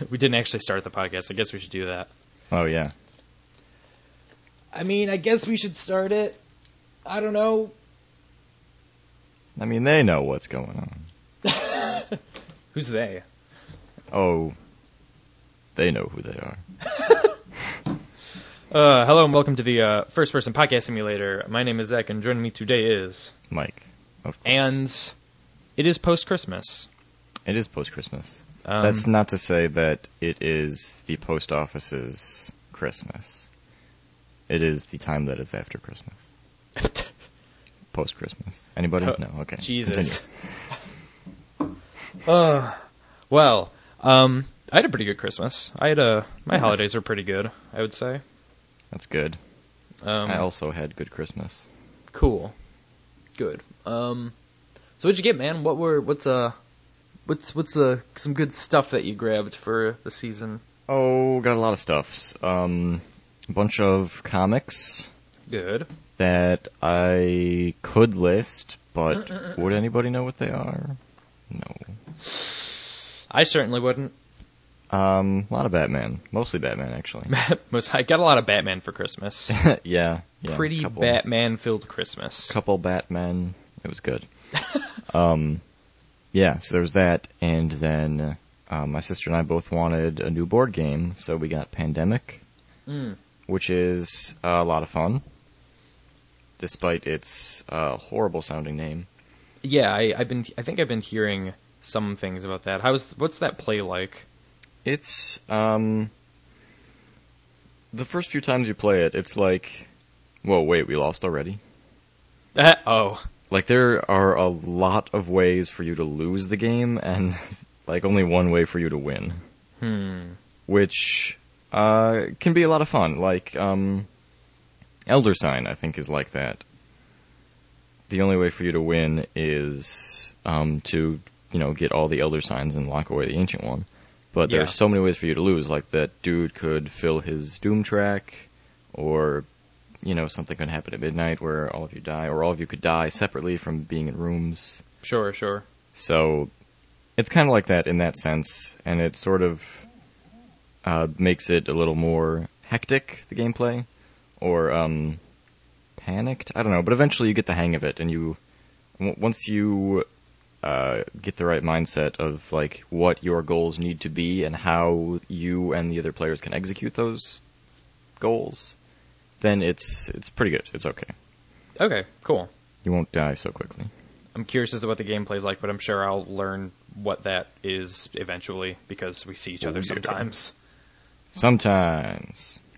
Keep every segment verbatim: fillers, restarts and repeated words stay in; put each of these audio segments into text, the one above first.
We didn't actually start the podcast. I guess we should do that. Oh, yeah. I mean, I guess we should start it. I don't know. I mean, they know what's going on. Who's they? Oh, they know who they are. uh, hello and welcome to the uh, First Person Podcast Simulator. My name is Zach, and joining me today is... Mike. Of course. And it is post-Christmas. It is post-Christmas. Um, That's not to say that it is the post office's Christmas. It is the time that is after Christmas. Post-Christmas. Anybody? Po- no, okay. Jesus. uh, well, um, I had a pretty good Christmas. I had a... My holidays were pretty good, I would say. That's good. Um, I also had good Christmas. Cool. Good. Um, so what'd you get, man? What were... What's, uh... What's what's the some good stuff that you grabbed for the season? Oh, got a lot of stuffs. Um, a bunch of comics Good. that I could list, but would anybody know what they are? No. I certainly wouldn't. Um, a lot of Batman. Mostly Batman, actually. Most I got a lot of Batman for Christmas. yeah, yeah. Pretty couple, Batman-filled Christmas. Couple Batman. It was good. um, yeah, so there was that, and then uh, my sister and I both wanted a new board game, so we got Pandemic, Mm. which is uh, a lot of fun, despite its uh, horrible-sounding name. Yeah, I, I've been. I think I've been hearing some things about that. How's what's that play like? It's, um... the first few times you play it, it's like... Whoa, wait, we lost already? Uh, oh. Like, there are a lot of ways for you to lose the game, and, like, only one way for you to win. Hmm. Which, uh, can be a lot of fun. Like, um... Elder Sign, I think, is like that. The only way for you to win is, um, to, you know, get all the Elder Signs and lock away the Ancient One. But there Yeah. are so many ways for you to lose. Like, that dude could fill his Doom track, or... You know, something could happen at midnight where all of you die, or all of you could die separately from being in rooms. Sure, sure. So, it's kind of like that in that sense, and it sort of uh, makes it a little more hectic, the gameplay, or um, panicked. I don't know, but eventually you get the hang of it, and you, w- once you uh, get the right mindset of like what your goals need to be and how you and the other players can execute those goals, then it's it's pretty good. It's okay. Okay, cool. You won't die so quickly. I'm curious as to what the gameplay's like, but I'm sure I'll learn what that is eventually because we see each other Oh, yeah. sometimes. Sometimes.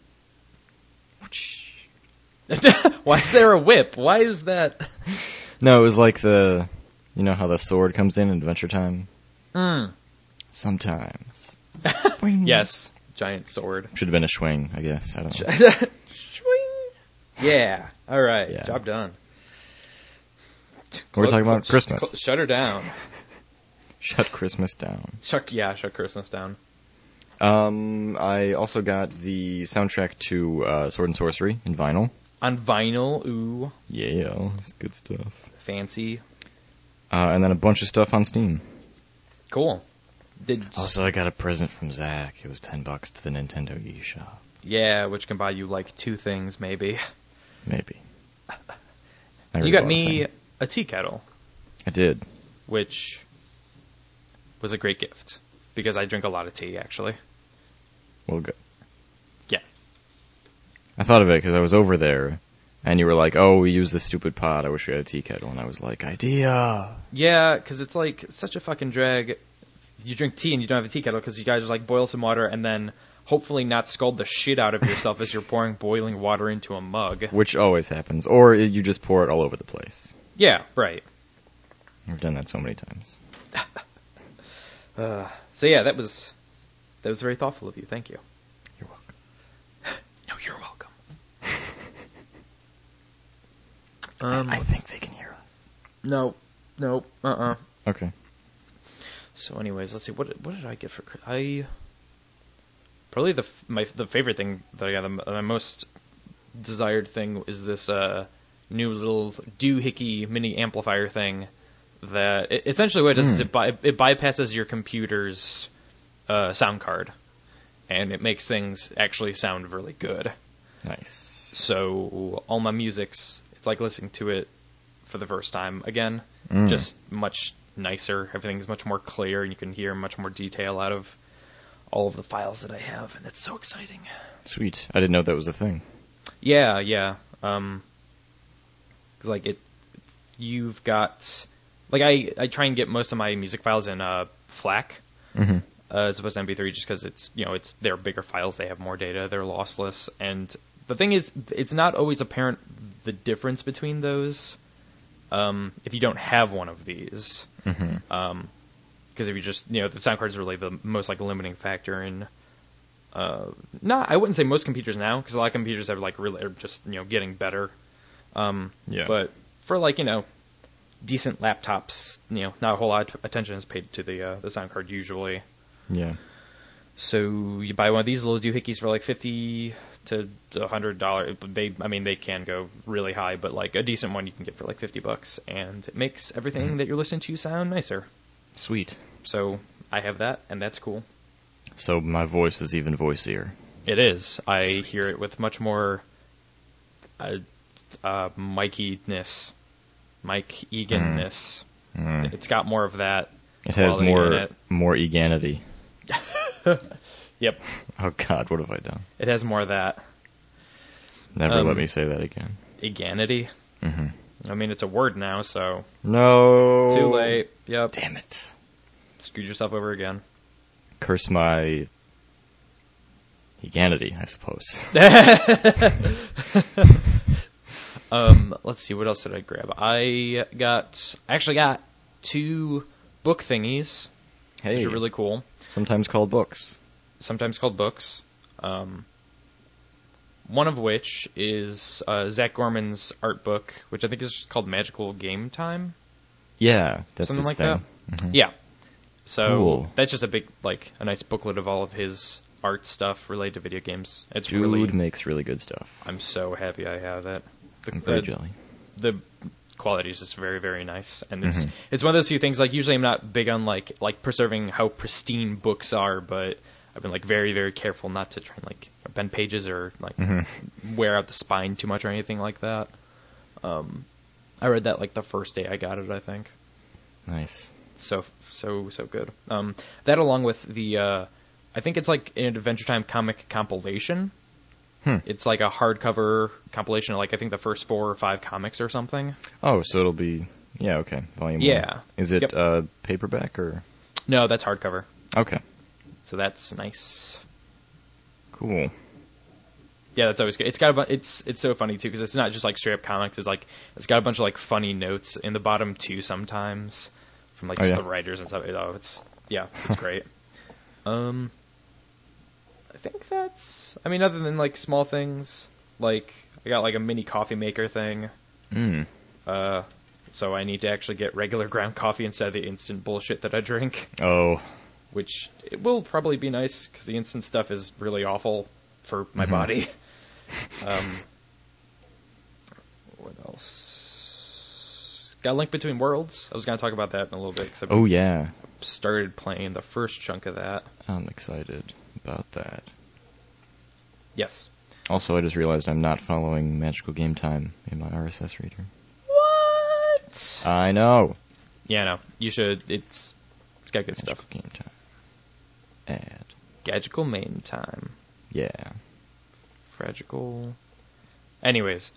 Why is there a whip? Why is that? No, it was like the, you know how the sword comes in in Adventure Time? Mm. Sometimes. Yes, giant sword. Should have been a swing, I guess. I don't know. Swing. Yeah. All right. Yeah. Job done. We're talking about Cl- Christmas. cl- Shut her down. Shut Christmas down. Shut. Yeah. Shut Christmas down. Um, I also got the soundtrack to uh, Sword and Sorcery in vinyl. On vinyl. Ooh. Yeah, it's good stuff. Fancy. Uh, and then a bunch of stuff on Steam. Cool. Did Also, I got a present from Zach. It was ten bucks to the Nintendo eShop. Yeah, which can buy you like two things maybe. Maybe. I You really got bought a me thing. a tea kettle, I did. which was a great gift because I drink a lot of tea actually. Well, good. Yeah. I thought of it because I was over there, and you were like, oh, we use this stupid pot. I wish we had a tea kettle. And I was like, idea. Yeah, because it's like such a fucking drag. You drink tea and you don't have a tea kettle because you guys are like boil some water and then hopefully not scald the shit out of yourself as you're pouring boiling water into a mug. Which always happens. Or you just pour it all over the place. Yeah, right. I've done that so many times. Uh, so yeah, that was that was very thoughtful of you. Thank you. You're welcome. No, you're welcome. um, I, I think they can hear us. No, no, uh-uh. Okay. So, anyways, let's see. What what did I get for? Chris- I probably the f- my the favorite thing that I got, the, my most desired thing is this uh, new little doohickey mini amplifier thing. That it, essentially what it does Mm. is it, by, it bypasses your computer's uh, sound card, and it makes things actually sound really good. Nice. So all my music's, it's like listening to it for the first time again, Mm. just much nicer. Everything's much more clear, and you can hear much more detail out of all of the files that I have, and it's so exciting. Sweet. I didn't know that was a thing. Yeah, yeah. Um, 'cause like it, you've got like I, I try and get most of my music files in uh, FLAC Mm-hmm. uh, as opposed to M P three, just because it's you know it's they're bigger files, they have more data, they're lossless, and the thing is, it's not always apparent the difference between those um, if you don't have one of these. Mm-hmm. Um, because if you just, you know, the sound card is really the most like limiting factor in. Uh, not, I wouldn't say most computers now, because a lot of computers have like really are just you know getting better. Um, Yeah. But for like you know decent laptops, you know, not a whole lot of attention is paid to the uh, the sound card usually. Yeah. So you buy one of these little doohickeys for like fifty to a hundred dollars. They, I mean, they can go really high, but like a decent one you can get for like fifty bucks, and it makes everything Mm-hmm. that you're listening to sound nicer. Sweet. So I have that, and that's cool. So my voice is even voicier. It is. I Sweet. hear it with much more uh, uh, Mikey-ness, Mike Egan-ness. Mm. It's got more of that. It has quality in more it. more eganity. Yep. Oh God, what have I done? It has more of that. Never Um, let me say that again. Eganity. Mm-hmm. I mean, it's a word now, so No. too late. Yep. Damn it. Screwed yourself over again. Curse my eganity, I suppose. um, let's see, what else did I grab? I got, I actually got two book thingies, Hey, which are really cool. sometimes called books. Sometimes called books. Um, one of which is uh, Zach Gorman's art book, which I think is called Magical Game Time. Yeah, that's Something his like thing. that? Mhm. Yeah. So Cool. that's just a big, like, a nice booklet of all of his art stuff related to video games. It's Dude really, makes really good stuff. I'm so happy I have it. The, I'm very the- jelly. the quality is just very, very nice, and it's Mhm. it's one of those few things. Like usually, I'm not big on like like preserving how pristine books are, but I've been like very, very careful not to try and like bend pages or like Mhm. wear out the spine too much or anything like that. Um, I read that like the first day I got it, I think. Nice. So so so good. Um, that along with the, uh, I think it's like an Adventure Time comic compilation. Hmm. It's like a hardcover compilation of like I think the first four or five comics or something. Oh, so it'll be yeah, okay. Volume Yeah. one. Is it Yep. uh, paperback or No, that's hardcover. okay? So that's nice. Cool. Yeah, that's always good. It's got a bu- it's it's so funny too because it's not just like straight up comics. It's like it's got a bunch of like funny notes in the bottom too sometimes from like Oh, just yeah? the writers and stuff. Oh, it's yeah, it's great. Um, I think that's. I mean, other than like small things, like I got like a mini coffee maker thing. Mm. Uh, so I need to actually get regular ground coffee instead of the instant bullshit that I drink, Oh. which it will probably be nice because the instant stuff is really awful for my Mhm. body. Um, what else? Got Link Between Worlds. I was going to talk about that in a little bit because I Oh yeah. started playing the first chunk of that. I'm excited about that. Yes. Also, I just realized I'm not following Magical Game Time in my R S S reader. What? I know. Yeah, no. You should. It's it's got good Magical stuff. Game Time. Ad. Gadgical main time. Yeah. Fragical. Anyways.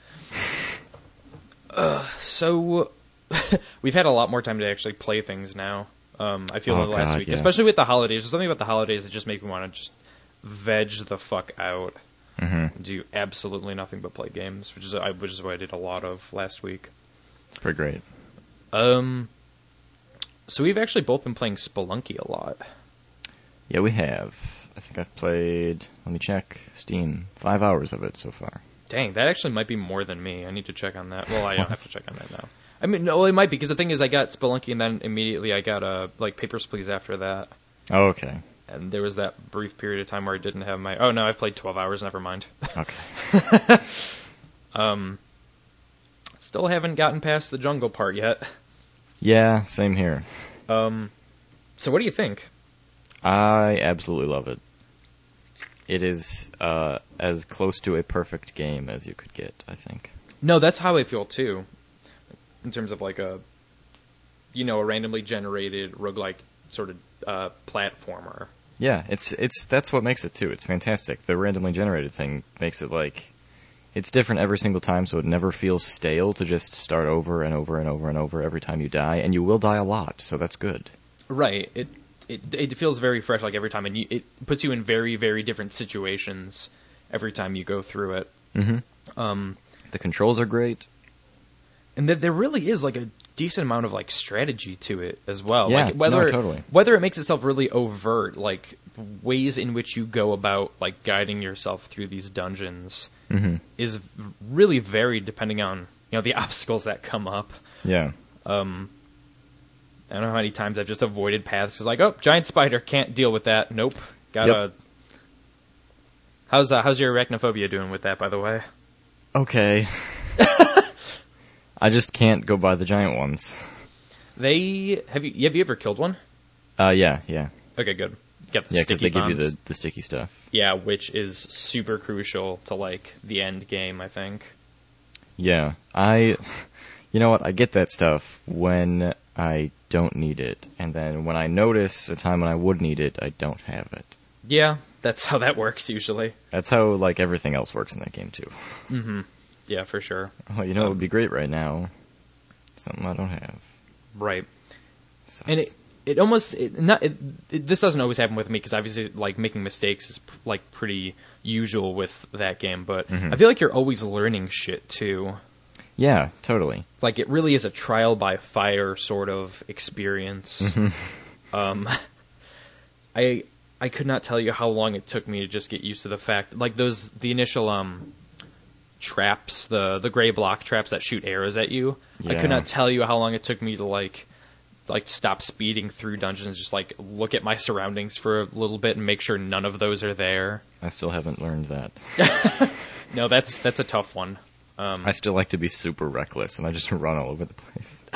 uh, so we've had a lot more time to actually play things now. Um, I feel Oh, in the last God, week, yes. especially with the holidays. There's something about the holidays that just make me want to just veg the fuck out, Mm-hmm. do absolutely nothing but play games, which is I, which is what I did a lot of last week. It's pretty great. Um, so we've actually both been playing Spelunky a lot. Yeah, we have. I think I've played, let me check, Steam, five hours of it so far. Dang, that actually might be more than me. I need to check on that. Well, I don't have to check on that now. I mean, no, it might be because the thing is, I got Spelunky and then immediately I got uh, like Papers, Please after that. Oh, okay. And there was that brief period of time where I didn't have my. Oh no, I've played twelve hours. Never mind. Okay. um, still haven't gotten past the jungle part yet. Yeah, same here. Um, so what do you think? I absolutely love it. It is uh, as close to a perfect game as you could get, I think. No, that's how I feel too. In terms of like a, you know, a randomly generated roguelike sort of uh, platformer. Yeah, it's it's that's what makes it too. It's fantastic. The randomly generated thing makes it like it's different every single time, so it never feels stale to just start over and over and over and over every time you die, and you will die a lot, so that's good. Right. It it it feels very fresh like every time, and you, it puts you in very very different situations every time you go through it. Mm-hmm. Um, the controls are great, and there there really is like a decent amount of like strategy to it as well. Yeah, like whether no, totally. whether it makes itself really overt, like ways in which you go about like guiding yourself through these dungeons mm-hmm. is really varied depending on, you know, the obstacles that come up. Yeah. Um, I don't know how many times I've just avoided paths. It's like, oh, giant spider, can't deal with that. Nope. Gotta. Yep. How's uh, how's your arachnophobia doing with that, by the way? Okay. I just can't go by the giant ones. They have you have you ever killed one? Uh, yeah, yeah. Okay, good. Get the Yeah, because sticky they give you bombs. the, the sticky stuff. Yeah, which is super crucial to like the end game, I think. Yeah, I. You know what? I get that stuff when I don't need it, and then when I notice a time when I would need it, I don't have it. Yeah, that's how that works usually. That's how like everything else works in that game too. Mm-hmm. Yeah, for sure. Well, you know, um, it would be great right now. Something I don't have. Right. Sucks. And it it almost it, not it, it, this doesn't always happen with me because obviously like making mistakes is like pretty usual with that game, but mm-hmm. I feel like you're always learning shit too. Yeah, totally. Like it really is a trial by fire sort of experience. Mm-hmm. Um, I I could not tell you how long it took me to just get used to the fact like those the initial um. traps, the the gray block traps that shoot arrows at you. Yeah. I could not tell you how long it took me to like like stop speeding through dungeons, just like look at my surroundings for a little bit and make sure none of those are there. I still haven't learned that. No, that's that's a tough one. Um, I still like to be super reckless, and I just run all over the place.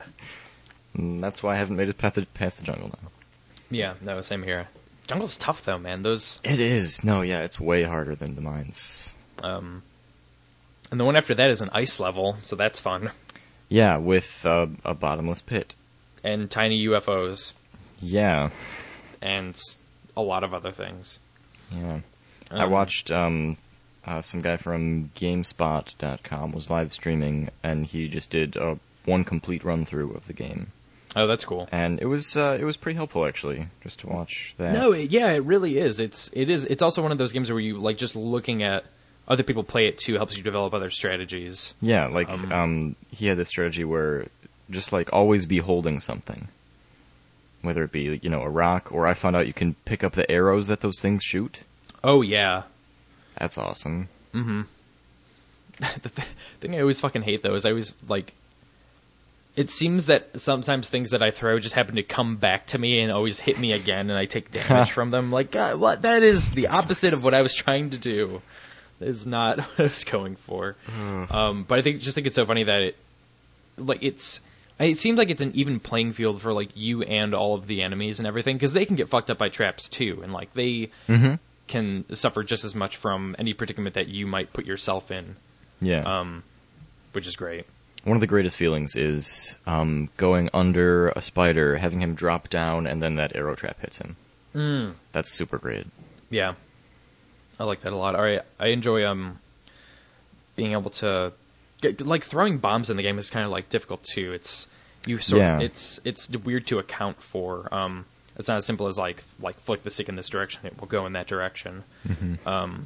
And that's why I haven't made it past the, past the jungle now. Yeah, no, same here. Jungle's tough though, man. Those. It is. No, yeah, it's way harder than the mines. Um, and the one after that is an ice level, so that's fun. Yeah, with uh, a bottomless pit. And tiny U F Os. Yeah. And a lot of other things. Yeah. Um, Um, I watched um, uh, some guy from GameSpot dot com was live streaming, and he just did uh, one complete run through of the game. Oh, that's cool. And it was uh, it was pretty helpful actually, just to watch that. No, it, yeah, it really is. It's it is. It's also one of those games where you like just looking at other people play it too helps you develop other strategies. Yeah, like Um, um, he had this strategy where just like always be holding something, whether it be you know a rock, or I found out you can pick up the arrows that those things shoot. Oh yeah. That's awesome. Mm-hmm. The th- thing I always fucking hate though is I always like. It seems that sometimes things that I throw just happen to come back to me and always hit me again, and I take damage from them. Like, God, what? That is the opposite of what I was trying to do. That is not what I was going for. um, but I think just think it's so funny that it, like, it's. It seems like it's an even playing field for like you and all of the enemies and everything, because they can get fucked up by traps too, and like they Mm-hmm. can suffer just as much from any predicament that you might put yourself in. Yeah. Um, which is great. One of the greatest feelings is um, going under a spider, having him drop down, and then that arrow trap hits him. Mm. That's super great. Yeah, I like that a lot. All right, I enjoy um being able to get, like throwing bombs in the game is kind of like difficult too. It's you sort Yeah. of, it's it's weird to account for. Um, it's not as simple as like like flick the stick in this direction, it will go in that direction. Mm-hmm. Um,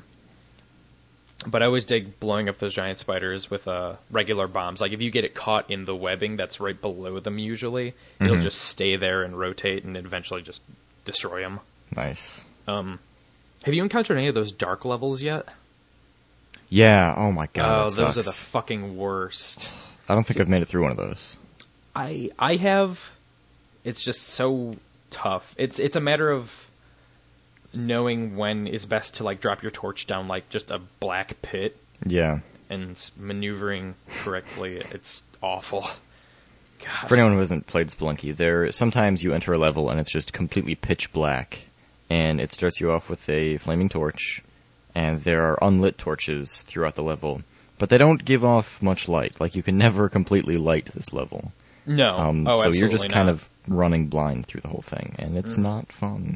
but I always dig blowing up those giant spiders with uh, regular bombs. Like if you get it caught in the webbing that's right below them, usually it'll Mhm. just stay there and rotate and eventually just destroy them. Nice. Um, have you encountered any of those dark levels yet? Yeah. Oh my god. Oh, that those sucks. are the fucking worst. I don't think I've made it through one of those. I I have. It's just so tough. It's it's a matter of knowing when is best to like drop your torch down like just a black pit Yeah. and maneuvering correctly. It's awful. God. For anyone who hasn't played Spelunky, there sometimes you enter a level and it's just completely pitch black, and it starts you off with a flaming torch, and there are unlit torches throughout the level, but they don't give off much light. Like, you can never completely light this level. No. Um, oh, so you're just absolutely kind not. of running blind through the whole thing, and it's Mm. not fun.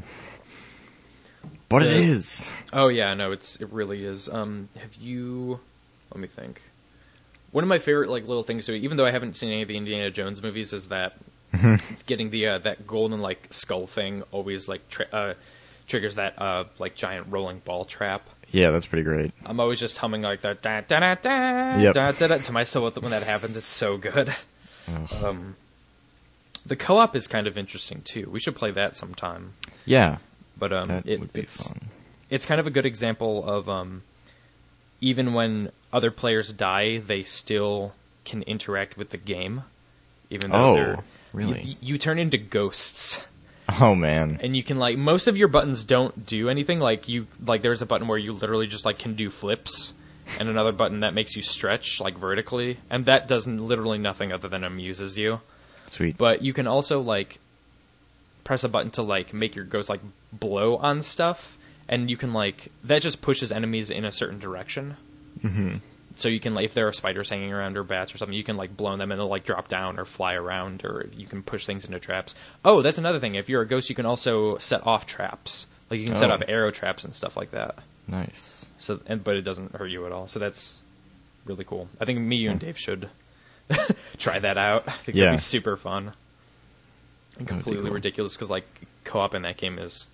But it Yeah. is. Oh yeah, no, it's it really is. Um, have you? Let me think. One of my favorite like little things to it, even though I haven't seen any of the Indiana Jones movies, is that getting the uh, that golden like skull thing always like tri- uh, triggers that uh, like giant rolling ball trap. Yeah, that's pretty great. I'm always just humming like that da da da da Yep. da da da to myself when that happens. It's so good. Ugh. Um, the co-op is kind of interesting too. We should play that sometime. Yeah, But um, that it, would be it's fun. it's kind of a good example of um, even when other players die, they still can interact with the game. Even though Oh, they're really? you, you turn into ghosts, Oh, man. and you can like most of your buttons don't do anything. Like you like there's a button where you literally just like can do flips, and another button that makes you stretch like vertically, and that does literally nothing other than amuses you. Sweet. But you can also like press a button to like make your ghost like blow on stuff, and you can like that just pushes enemies in a certain direction. hmm So you can like if there are spiders hanging around or bats or something, you can like blow them and they'll like drop down or fly around, or you can push things into traps. Oh, that's another thing. If you're a ghost, you can also set off traps. Like you can set Oh. off arrow traps and stuff like that. Nice. So and but it doesn't hurt you at all. So that's really cool. I think me, you, and Dave should try that out. I think Yeah. that'd be super fun. And That would be completely cool. ridiculous because like co-op in that game is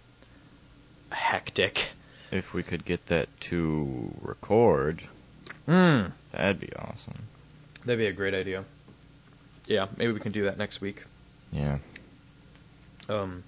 hectic. If we could get that to record, Hmm. that'd be awesome. That'd be a great idea. Yeah, maybe we can do that next week. Yeah. Um.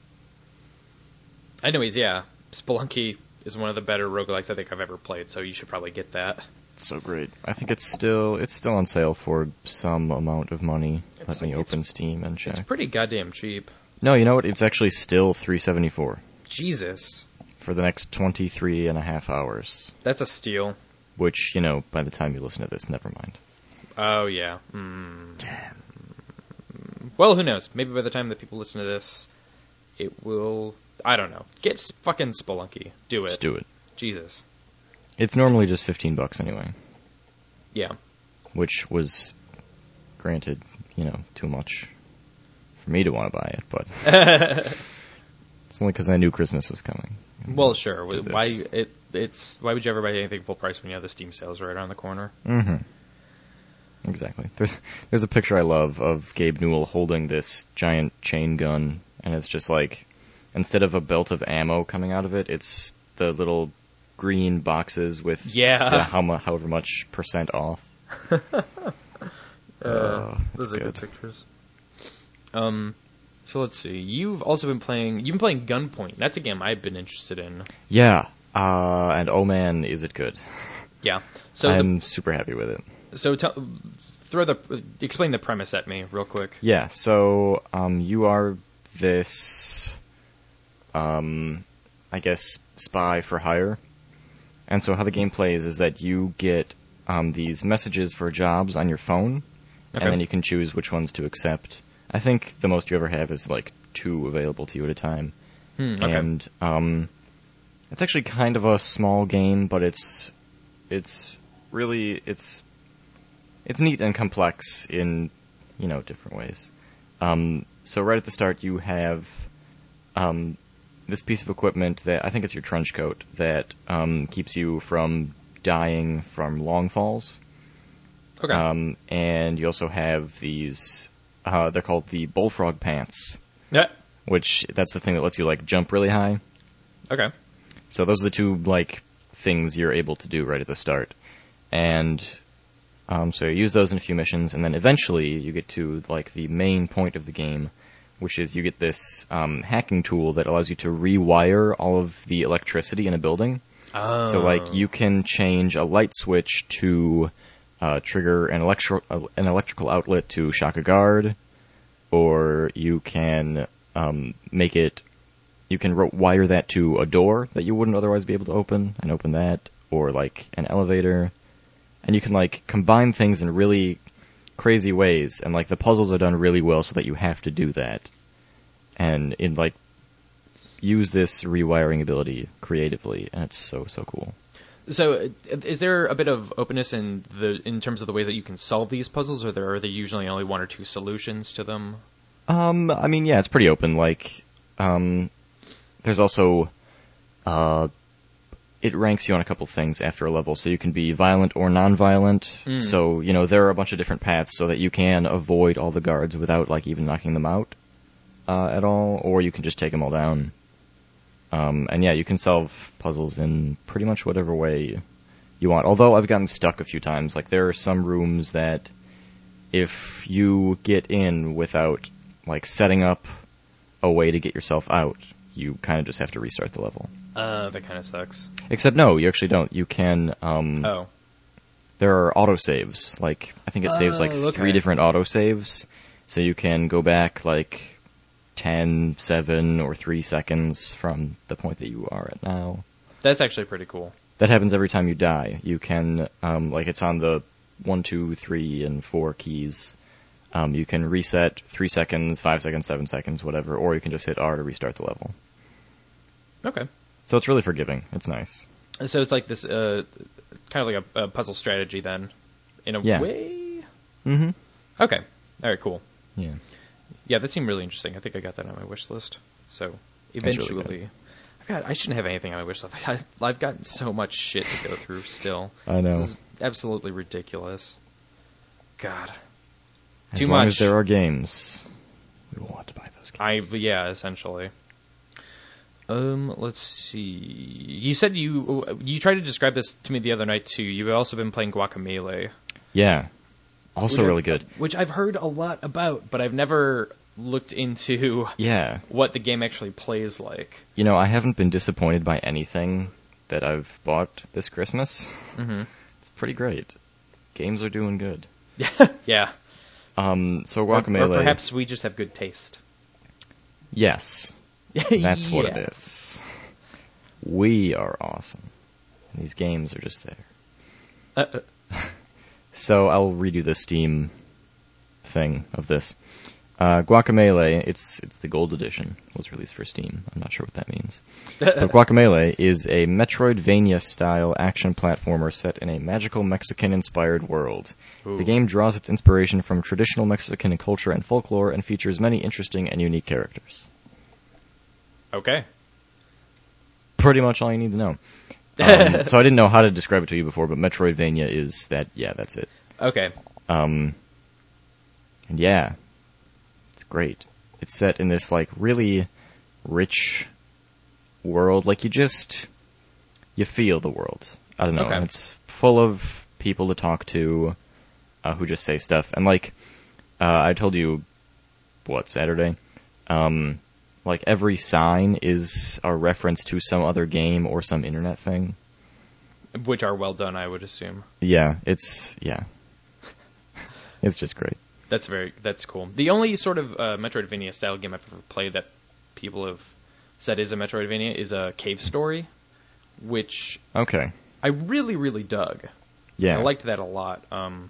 Anyways, yeah, Spelunky is one of the better roguelikes I think I've ever played, so you should probably get that. It's so great. I think it's still it's still on sale for some amount of money. It's Let me like- it's- open Steam and check. It's pretty goddamn cheap. No, you know what? It's actually still three seventy-four Jesus. for the next twenty-three and a half hours. That's a steal. Which, you know, by the time you listen to this, never mind. Oh, yeah. Mm. Damn. Well, who knows? Maybe by the time that people listen to this, it will... I don't know. Get s- fucking Spelunky. Do it. Just do it. Jesus. It's normally just fifteen bucks anyway, Yeah. which was, granted, you know, too much for me to want to buy it, but it's only because I knew Christmas was coming. Well, sure. Do this. Why it it's why would you ever buy anything full price when you have the Steam sales right around the corner? Mm-hmm. Exactly. There's there's a picture I love of Gabe Newell holding this giant chain gun, and it's just like, instead of a belt of ammo coming out of it, it's the little green boxes with Yeah. the how mu- however much percent off. Uh, Oh, those that's are good good. pictures. Um, so let's see. You've also been playing. You've been playing Gunpoint. That's a game I've been interested in. Yeah. Uh, and oh man, is it good. Yeah. So I'm super happy with it. the, so tell throw the explain the premise at me real quick. Yeah, so um, you are this, um, I guess, spy for hire. And so how the game plays is that you get um, these messages for jobs on your phone, Okay. and then you can choose which ones to accept. I think the most you ever have is like two available to you at a time. Hmm, okay. And um, it's actually kind of a small game, but it's it's really it's it's neat and complex in, you know, different ways. Um, so right at the start, you have um, this piece of equipment that I think it's your trench coat that um, keeps you from dying from long falls. Okay. Um, and you also have these, uh, they're called the bullfrog pants, yeah. which that's the thing that lets you like jump really high. Okay. So those are the two like things you're able to do right at the start. And um, so you use those in a few missions, and then eventually you get to like the main point of the game, which is you get this um, hacking tool that allows you to rewire all of the electricity in a building. Oh. So like you can change a light switch to uh, trigger an electro uh, an electrical outlet to shock a guard, or you can um, make it. You can ro- wire that to a door that you wouldn't otherwise be able to open, and open that, or like an elevator, and you can like combine things in really crazy ways, and like the puzzles are done really well so that you have to do that, and in like use this rewiring ability creatively, and it's so so cool. So, uh, is there a bit of openness in the in terms of the ways that you can solve these puzzles, or there are there usually only one or two solutions to them? Um, I mean, yeah, it's pretty open. Like, um, there's also, uh, it ranks you on a couple things after a level, so you can be violent or non-violent. Mm. So, you know, there are a bunch of different paths so that you can avoid all the guards without, like, even knocking them out uh, at all, or you can just take them all down. Um, and yeah, you can solve puzzles in pretty much whatever way you want. Although I've gotten stuck a few times. Like, there are some rooms that if you get in without, like, setting up a way to get yourself out, you kind of just have to restart the level. Uh, that kind of sucks. Except no, you actually don't. You can, um... Oh. There are autosaves. Like, I think it saves, like, oh, okay. three different autosaves. So you can go back, like, ten, seven, or three seconds from the point that you are at now. That's actually pretty cool. That happens every time you die. You can, um, like, it's on the one, two, three, and four keys. Um, you can reset three seconds, five seconds, seven seconds, whatever, or you can just hit R to restart the level. Okay. So it's really forgiving. It's nice. So it's like this, uh, kind of like a, a puzzle strategy then, in a yeah. way? Mm-hmm. Okay. All right, cool. Yeah. Yeah, that seemed really interesting. I think I got that on my wish list. So eventually, really I've got, I shouldn't have anything on my wish list. I, I've gotten so much shit to go through still. I know. This is absolutely ridiculous. God. As Too long much. as there are games, we will want to buy those games. I yeah, essentially. Um, let's see. You said you you tried to describe this to me the other night too. You've also been playing Guacamelee. Yeah. Also which really I've, good. Which I've heard a lot about, but I've never looked into yeah. what the game actually plays like. You know, I haven't been disappointed by anything that I've bought this Christmas. Mm-hmm. It's pretty great. Games are doing good. yeah. Um, so Guacamelee... Or, or perhaps we just have good taste. Yes. That's yes. what it is. We are awesome. And these games are just there. Uh, So I'll redo the Steam thing of this. Uh, Guacamelee, it's it's the Gold Edition, was released for Steam. I'm not sure what that means. But Guacamelee is a Metroidvania-style action platformer set in a magical Mexican-inspired world. Ooh. The game draws its inspiration from traditional Mexican culture and folklore and features many interesting and unique characters. Okay. Pretty much all you need to know. Um, so I didn't know how to describe it to you before, but Metroidvania is that, yeah, that's it. Okay. Um, and yeah, it's great. It's set in this, like, really rich world. Like, you just, you feel the world. I don't know. Okay. It's full of people to talk to uh, who just say stuff. And, like, uh, I told you, what, Saturday? Um... Like, every sign is a reference to some other game or some internet thing. Which are well done, I would assume. Yeah, it's, yeah. It's just great. That's very, that's cool. The only sort of uh, Metroidvania-style game I've ever played that people have said is a Metroidvania is a Cave Story, which... Okay. I really, really dug. Yeah. I liked that a lot. Um,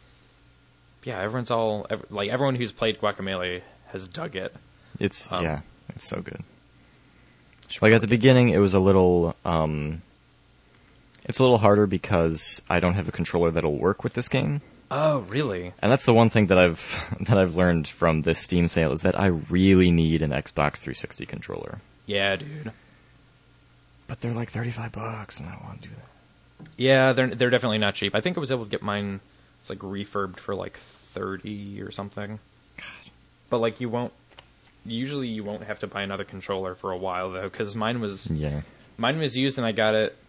yeah, everyone's all, like, everyone who's played Guacamelee has dug it. It's, um, yeah. It's so good. Sure. Like, at the beginning, it was a little, um... It's a little harder because I don't have a controller that'll work with this game. Oh, really? And that's the one thing that I've that I've learned from this Steam sale, is that I really need an Xbox three sixty controller. Yeah, dude. But they're like thirty-five bucks, and I don't want to do that. Yeah, they're they're definitely not cheap. I think I was able to get mine, it's like refurbed for like thirty or something. God. But, like, you won't... Usually you won't have to buy another controller for a while, though, because mine was yeah. mine was used and I got it,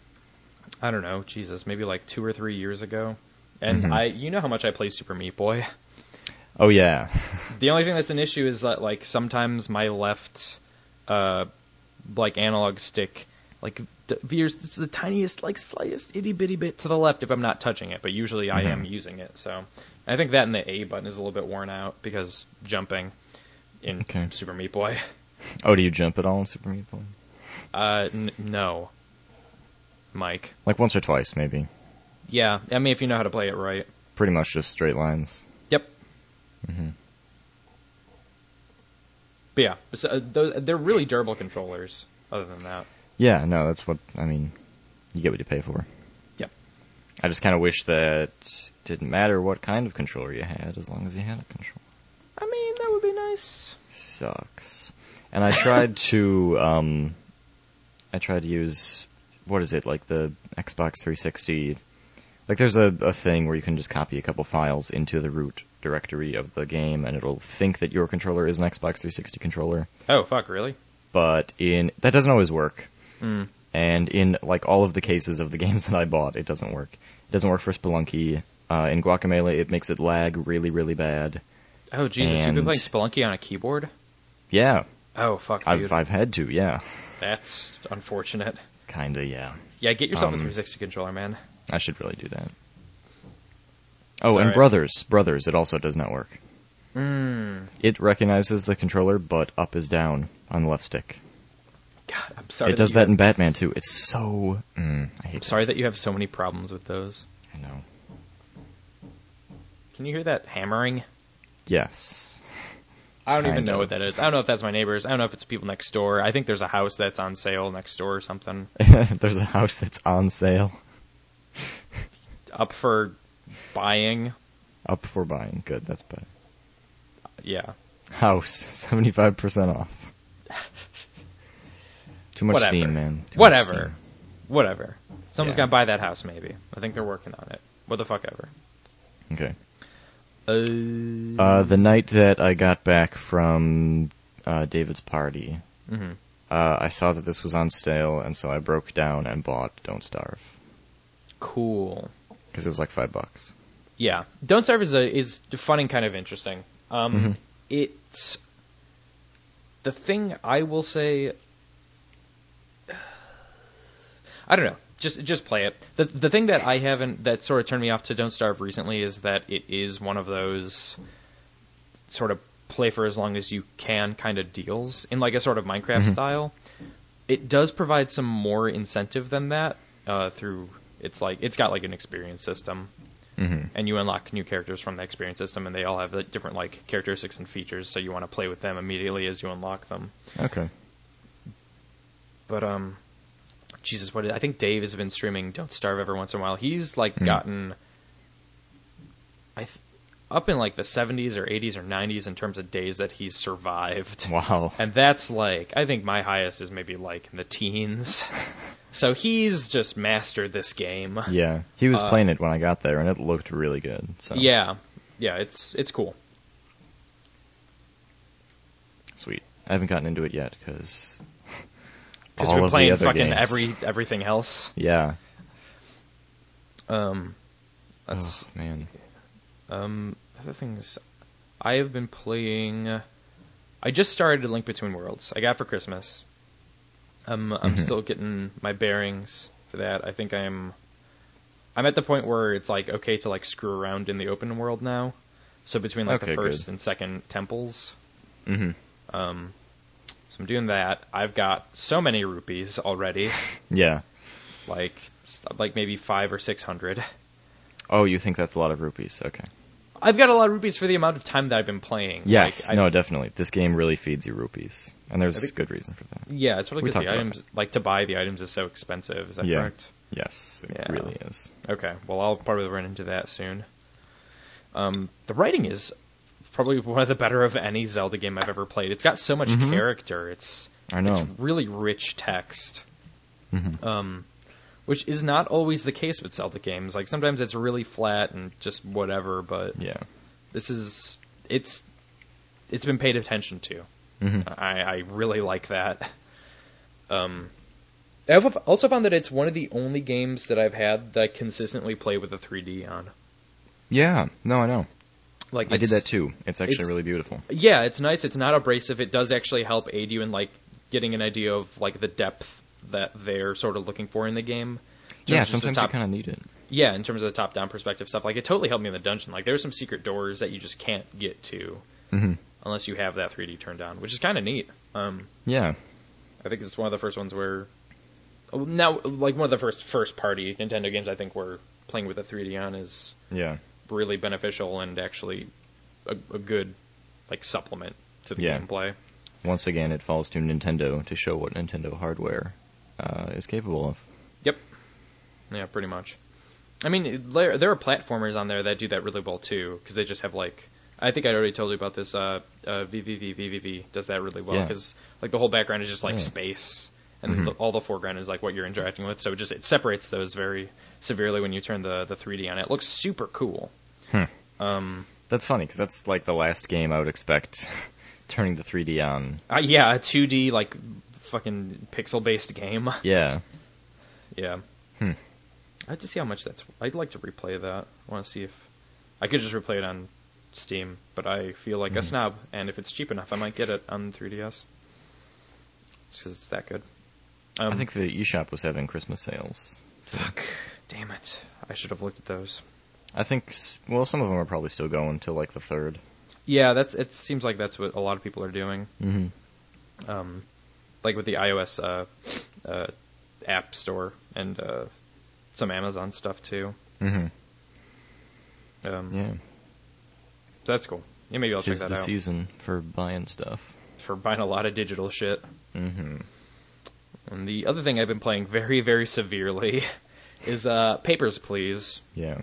I don't know, Jesus, maybe like two or three years ago. And mm-hmm. I, you know how much I play Super Meat Boy. Oh, yeah. The only thing that's an issue is that, like, sometimes my left, uh, like, analog stick, like, veers it's the tiniest, like, slightest itty-bitty bit to the left if I'm not touching it, but usually mm-hmm. I am using it, so... I think that and the A button is a little bit worn out, because jumping... in okay. Super Meat Boy. Oh, do you jump at all in Super Meat Boy? Uh, n- no. Mike. Like once or twice, maybe. Yeah, I mean, if you know how to play it right. Pretty much just straight lines. Yep. Mm-hmm. But yeah, so, uh, those, they're really durable controllers. Other than that, Yeah, no, that's what I mean. You get what you pay for. yeah. I just kind of wish that it didn't matter what kind of controller you had, as long as you had a controller. I mean, that would be nice. Sucks. And I tried to, um, I tried to use, what is it, like the Xbox three sixty. Like there's a, a thing where you can just copy a couple files into the root directory of the game, and it'll think that your controller is an Xbox three sixty controller. Oh fuck, really? But in that doesn't always work. Mm. And in like all of the cases of the games that I bought, it doesn't work. It doesn't work for Spelunky. Uh, in Guacamelee, it makes it lag really, really bad. Oh Jesus, And- you've been playing Spelunky on a keyboard? Yeah, Oh fuck, dude. I've I've had to. Yeah, That's unfortunate. kinda. Yeah, Yeah, get yourself Um, a three sixty controller, man. I should really do that. Oh, Sorry. and Brothers, Brothers, it also does not work. Mm. It recognizes the controller, but up is down on the left stick. God, I'm sorry. It does you that have- in Batman too. It's so. Mm, I hate. I'm sorry this. that you have so many problems with those. I know. Can you hear that hammering? Yes. I don't even Kind know of. what that is. I don't know if that's my neighbors. I don't know if it's people next door. I think there's a house that's on sale next door or something. There's a house that's on sale, Up for buying. up for buying. Good. That's bad. Yeah. House seventy-five percent off. Too much Whatever. steam, man. Too much Whatever. steam. Whatever. Someone's Yeah. gonna buy that house, maybe. I think they're working on it. What the fuck ever. Okay. Uh, Uh, the night that I got back from uh, David's party, mhm. uh, I saw that this was on sale, and so I broke down and bought Don't Starve Cool. because it was like five bucks. Yeah. Don't Starve is, a, is fun and kind of interesting. Um, Mhm. It's... The thing I will say... I don't know. Just just play it. The the thing that I haven't that sort of turned me off to Don't Starve recently is that it is one of those sort of play for as long as you can kind of deals in like a sort of Minecraft Mhm. style. It does provide some more incentive than that uh, through it's like it's got like an experience system, Mm-hmm. and you unlock new characters from the experience system, and they all have like, different like characteristics and features. So you want to play with them immediately as you unlock them. Okay. But um, Jesus, what did, I think Dave has been streaming Don't Starve every once in a while. He's like Mm. gotten, I th- up in like the seventies or eighties or nineties in terms of days that he's survived. Wow. And that's like, I think my highest is maybe like in the teens. So he's just mastered this game. Yeah, he was Uh, playing it when I got there, and it looked really good. So Yeah, yeah, it's it's cool. sweet. I haven't gotten into it yet because Because all we're of playing the other fucking games. every everything else. Yeah. Um, that's Oh man. um other things. I have been playing. I just started A Link Between Worlds. I got it for Christmas. Um, I'm Mhm. still getting my bearings for that. I think I'm. I'm at the point where it's like okay to like screw around in the open world now. So between like Okay, the first good. and second temples, Mm-hmm. um, so I'm doing that. I've got so many rupees already, Yeah. like like maybe five or six hundred. Oh, you think that's a lot of rupees? Okay. I've got a lot of rupees for the amount of time that I've been playing. Yes. Like, I- no, definitely. This game really feeds you rupees, and there's I think- good reason for that. Yeah, it's probably We because the talked about items, like to buy the items, is so expensive. Is that Yeah. correct? Yes, it Yeah. really is. Okay, well, I'll probably run into that soon. Um, the writing is probably one of the better of any Zelda game I've ever played. It's got so much Mhm. character. It's I know. it's really rich text, Mhm. um, which is not always the case with Zelda games. Like sometimes it's really flat and just whatever, but Yeah. this is it's it's been paid attention to. hmm I, I really like that. Um, I've also found that it's one of the only games that I've had that I consistently play with a three D on. Yeah. No, I know. Like I did it's- that too. It's actually it's- really beautiful. Yeah, it's nice. It's not abrasive. It does actually help aid you in like getting an idea of like the depth that they're sort of looking for in the game. In Yeah. terms of the Sometimes you top- kind of need it. Yeah, in terms of the top-down perspective stuff, like it totally helped me in the dungeon. Like there's some secret doors that you just can't get to hmm unless you have that three D turned on, which is kind of neat. Um, Yeah. I think it's one of the first ones where now, like one of the first first-party Nintendo games I think where playing with a three D on is Yeah. really beneficial and actually a, a good like supplement to the Yeah. gameplay. once again, it falls to Nintendo to show what Nintendo hardware uh, is capable of. Yep. Yeah, pretty much. I mean, there, there are platformers on there that do that really well, too, because they just have, like... I think I already told you about this. Uh, uh, V V V V V V does that really well, because, yeah. like, the whole background is just, like, yeah. space, and mm-hmm. the, all the foreground is, like, what you're interacting with, so it just it separates those very severely when you turn the, the three D on. It looks super cool. Hmm. Um, that's funny, because that's, like, the last game I would expect turning the three D on. Uh, yeah, a two D, like, fucking pixel-based game. Yeah. Yeah. Hmm. I have to see how much that's... I'd like to replay that. I want to see if... I could just replay it on Steam, but I feel like mm. a snob, and if it's cheap enough, I might get it on three D S. Just because it's that good. Um, I think the eShop was having Christmas sales. Too. Fuck. Damn it. I should have looked at those. I think... Well, some of them are probably still going till, like, the third. Yeah, that's. It seems like that's what a lot of people are doing. Mm-hmm. Um, like with the iOS uh, uh, App Store and uh, some Amazon stuff too. Mm-hmm. Um, yeah. So that's cool. Yeah, maybe I'll Tis check that the out. season for buying stuff. For buying a lot of digital shit. Mm-hmm. And the other thing I've been playing very, very severely is uh, Papers, Please. Yeah.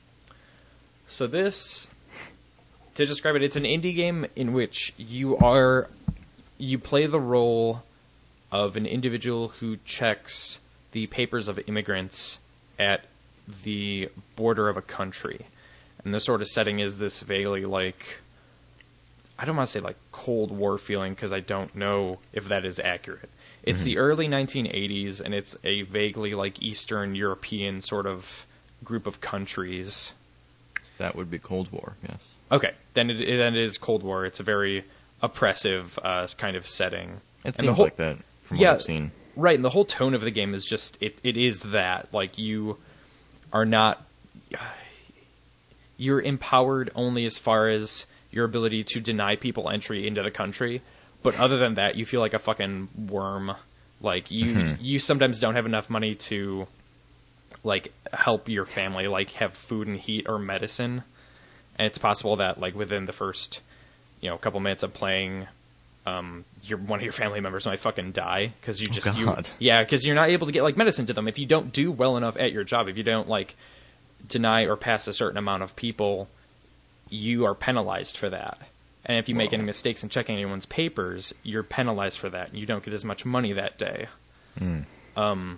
So this, to describe it, it's an indie game in which you are, you play the role of an individual who checks the papers of immigrants at the border of a country. And the sort of setting is this vaguely like, I don't want to say like Cold War feeling because I don't know if that is accurate. It's mm-hmm. the early nineteen eighties and it's a vaguely like Eastern European sort of group of countries. That would be Cold War, yes. Okay, then it, then it is Cold War. It's a very oppressive uh, kind of setting. It and seems whole, like that from yeah, what I've seen. Right, and the whole tone of the game is just, it, it is that. Like, you are not... You're empowered only as far as your ability to deny people entry into the country. But other than that, you feel like a fucking worm. Like, you mm-hmm. you sometimes don't have enough money to, like, help your family, like, have food and heat or medicine. And it's possible that, like, within the first, you know, couple minutes of playing, um, your one of your family members might fucking die because you just, oh, God. you, yeah, because you're not able to get, like, medicine to them. If you don't do well enough at your job, if you don't, like, deny or pass a certain amount of people, you are penalized for that. And if you make Whoa. any mistakes in checking anyone's papers, you're penalized for that, and you don't get as much money that day. Mm. Um,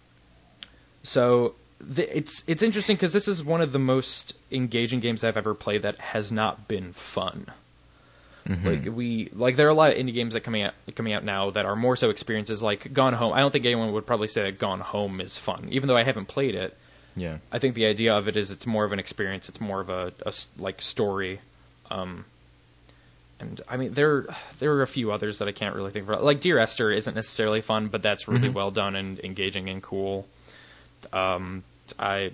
so the, it's it's interesting because this is one of the most engaging games I've ever played that has not been fun. Mm-hmm. Like we like there are a lot of indie games that coming out coming out now that are more so experiences like Gone Home. I don't think anyone would probably say that Gone Home is fun, even though I haven't played it. Yeah, I think the idea of it is it's more of an experience. It's more of a, a like story. Um, and I mean there there are a few others that I can't really think of. Like Dear Esther isn't necessarily fun, but that's really mm-hmm. well done and engaging and cool. Um, I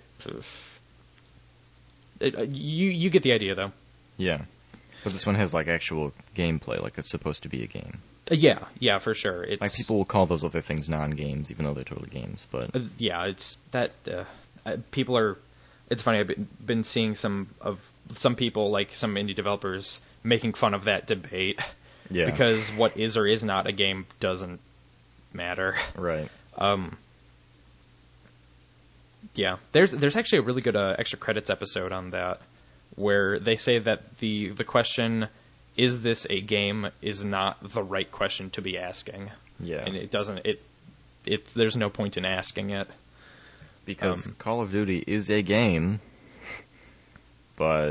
it, you you get the idea though. Yeah. But this one has, like, actual gameplay, like it's supposed to be a game. Uh, yeah, yeah, for sure. It's, like, people will call those other things non-games, even though they're totally games, but... Uh, yeah, it's that... Uh, uh, people are... It's funny, I've been, been seeing some of... Some people, like some indie developers, making fun of that debate. Yeah. Because what is or is not a game doesn't matter. Right. Um... Yeah, there's there's actually a really good uh, extra credits episode on that, where they say that the the question, is this a game, is not the right question to be asking. Yeah. And it doesn't, it, it's, there's no point in asking it. Because um, Call of Duty is a game, but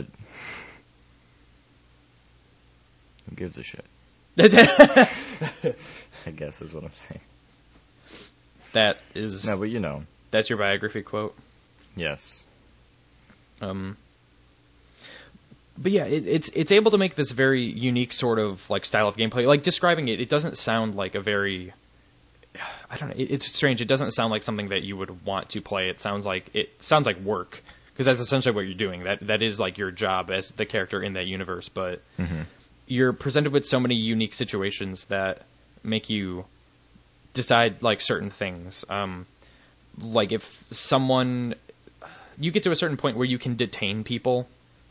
who gives a shit? I guess is what I'm saying. That is... No, but you know. That's your biography quote? Yes. Um... But yeah, it, it's it's able to make this very unique sort of like style of gameplay. Like describing it, it doesn't sound like a very, I don't know. It, it's strange. It doesn't sound like something that you would want to play. It sounds like it sounds like work because that's essentially what you're doing. That that is like your job as the character in that universe. But mm-hmm. you're presented with so many unique situations that make you decide like certain things. Um, like if someone, you get to a certain point where you can detain people.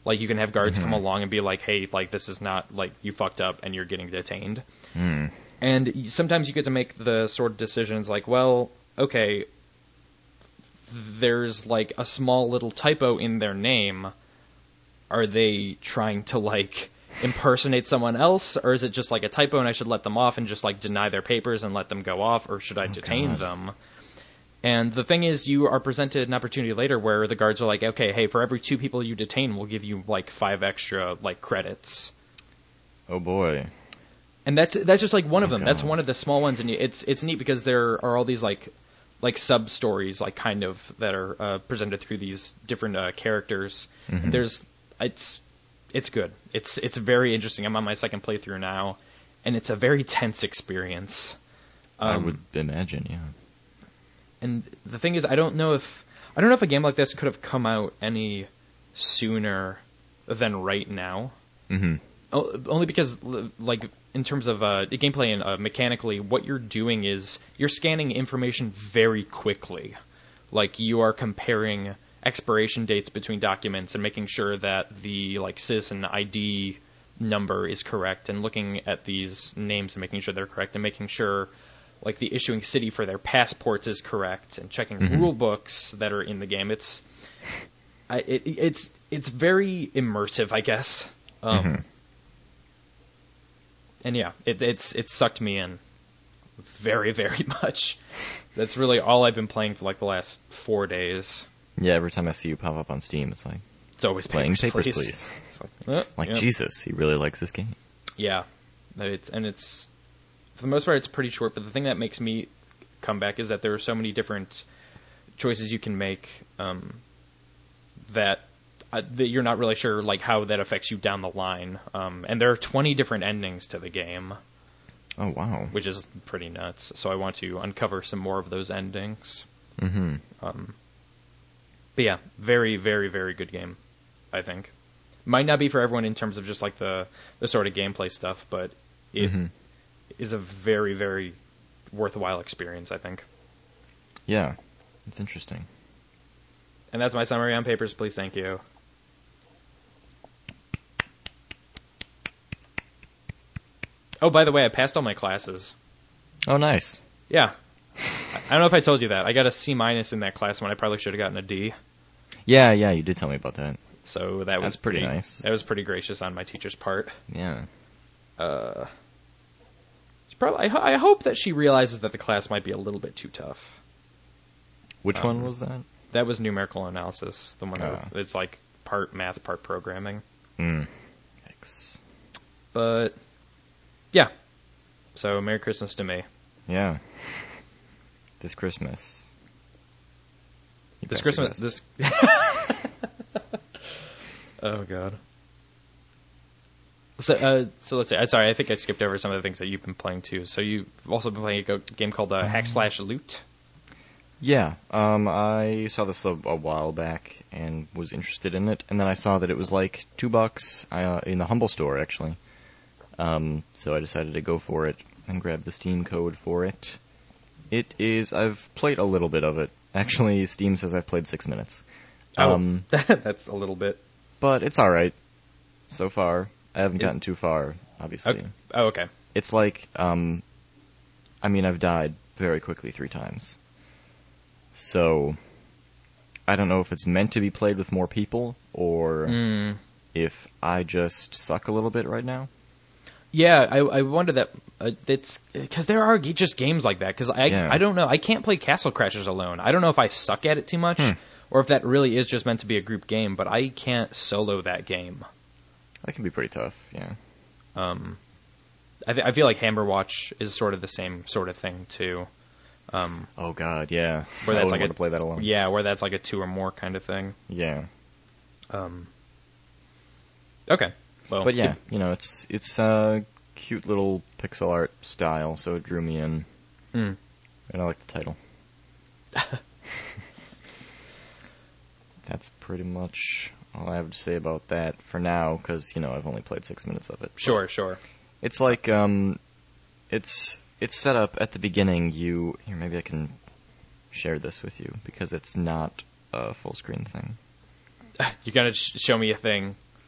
Like, you can have guards Mm-hmm. come along and be like, hey, like, this is not, like, you fucked up and you're getting detained. Mm. And y- sometimes you get to make the sort of decisions like, well, okay, there's, like, a small little typo in their name. Are they trying to, like, impersonate someone else? Or is it just, like, a typo and I should let them off and just, like, deny their papers and let them go off? Or should I Oh, detain God. them? And the thing is, you are presented an opportunity later where the guards are like, okay, hey, for every two people you detain, we'll give you, like, five extra, like, credits. Oh boy. And that's that's just, like, one of Oh, them. That's God. one of the small ones, and it's it's neat because there are all these, like, like sub-stories, like, kind of, that are uh, presented through these different uh, characters. Mhm. There's, it's, it's good. It's it's very interesting. I'm on my second playthrough now, and it's a very tense experience. I Um, would imagine, yeah. And the thing is, I don't know if I don't know if a game like this could have come out any sooner than right now. Mm-hmm. O- Only because, l- like, in terms of uh, gameplay and uh, mechanically, what you're doing is you're scanning information very quickly. Like, you are comparing expiration dates between documents and making sure that the, like, citizen I D number is correct, and looking at these names and making sure they're correct, and making sure, like, the issuing city for their passports is correct, and checking Mhm. rule books that are in the game. It's I, it, it's it's very immersive, I guess. Um, Mhm. And yeah, it, it's it sucked me in very, very much. That's really all I've been playing for like the last four days. Yeah, every time I see you pop up on Steam, it's like, It's always playing Papers, Papers, Please. Please. It's like, uh, Like, yep. Jesus, he really likes this game. Yeah, That it's and it's for the most part it's pretty short. But the thing that makes me come back is that there are so many different choices you can make um, that. Uh, that you're not really sure like how that affects you down the line, um, and there are twenty different endings to the game, Oh, wow. which is pretty nuts. So I want to uncover some more of those endings. Mm-hmm. Um, but yeah, very, very, very good game, I think. Might not be for everyone in terms of just like the, the sort of gameplay stuff, but it Mhm. is a very, very worthwhile experience, I think. Yeah, it's interesting. And that's my summary on Papers, Please. Thank you. Oh, by the way, I passed all my classes. Oh, nice. Yeah. I don't know if I told you that. I got a C minus in that class when I probably should have gotten a D. Yeah, yeah, you did tell me about that. So that was That's pretty nice. That was pretty gracious on my teacher's part. Yeah. Uh, it's probably, I, ho- I hope that she realizes that the class might be a little bit too tough. Which Um, one was that? That was numerical analysis. The one Oh. that, it's like part math, part programming. Mm. Thanks. But yeah. So Merry Christmas to me. Yeah. This Christmas. You This bastard Christmas. bastard. This. Oh God. So, uh, so let's see. I sorry, I think I skipped over some of the things that you've been playing too. So you've also been playing a go- game called uh, Hack Slash Loot. Yeah, um, I saw this a, a while back and was interested in it, and then I saw that it was like two bucks uh, in the Humble store, actually. Um, so I decided to go for it and grab the Steam code for it. It is, I've played a little bit of it. Actually, Steam says I've played six minutes. Oh, Um, that's a little bit. but it's alright so far. I haven't Is- gotten too far, obviously. Okay. Oh, okay. It's like, um, I mean, I've died very quickly three times. So, I don't know if it's meant to be played with more people, or Mm. if I just suck a little bit right now. Yeah, I, I wonder that uh, it's because there are g- just games like that. Because I Yeah. I don't know. I can't play Castle Crashers alone. I don't know if I suck at it too much, Hmm. or if that really is just meant to be a group game. But I can't solo that game. That can be pretty tough, yeah. Um, I, th- I feel like Hammerwatch is sort of the same sort of thing too. Um, Oh god, yeah. Where I that's wouldn't like want a- to play that alone. yeah, where that's like a two or more kind of thing. Yeah. Um, okay. Well, But yeah, did- you know, it's it's a cute little pixel art style, so it drew me in, mm. and I like the title. That's pretty much all I have to say about that for now, because, you know, I've only played six minutes of it. Sure, sure. It's like, um, it's it's set up at the beginning. You here, maybe I can share this with you because it's not a full screen thing. You're gonna sh- show me a thing.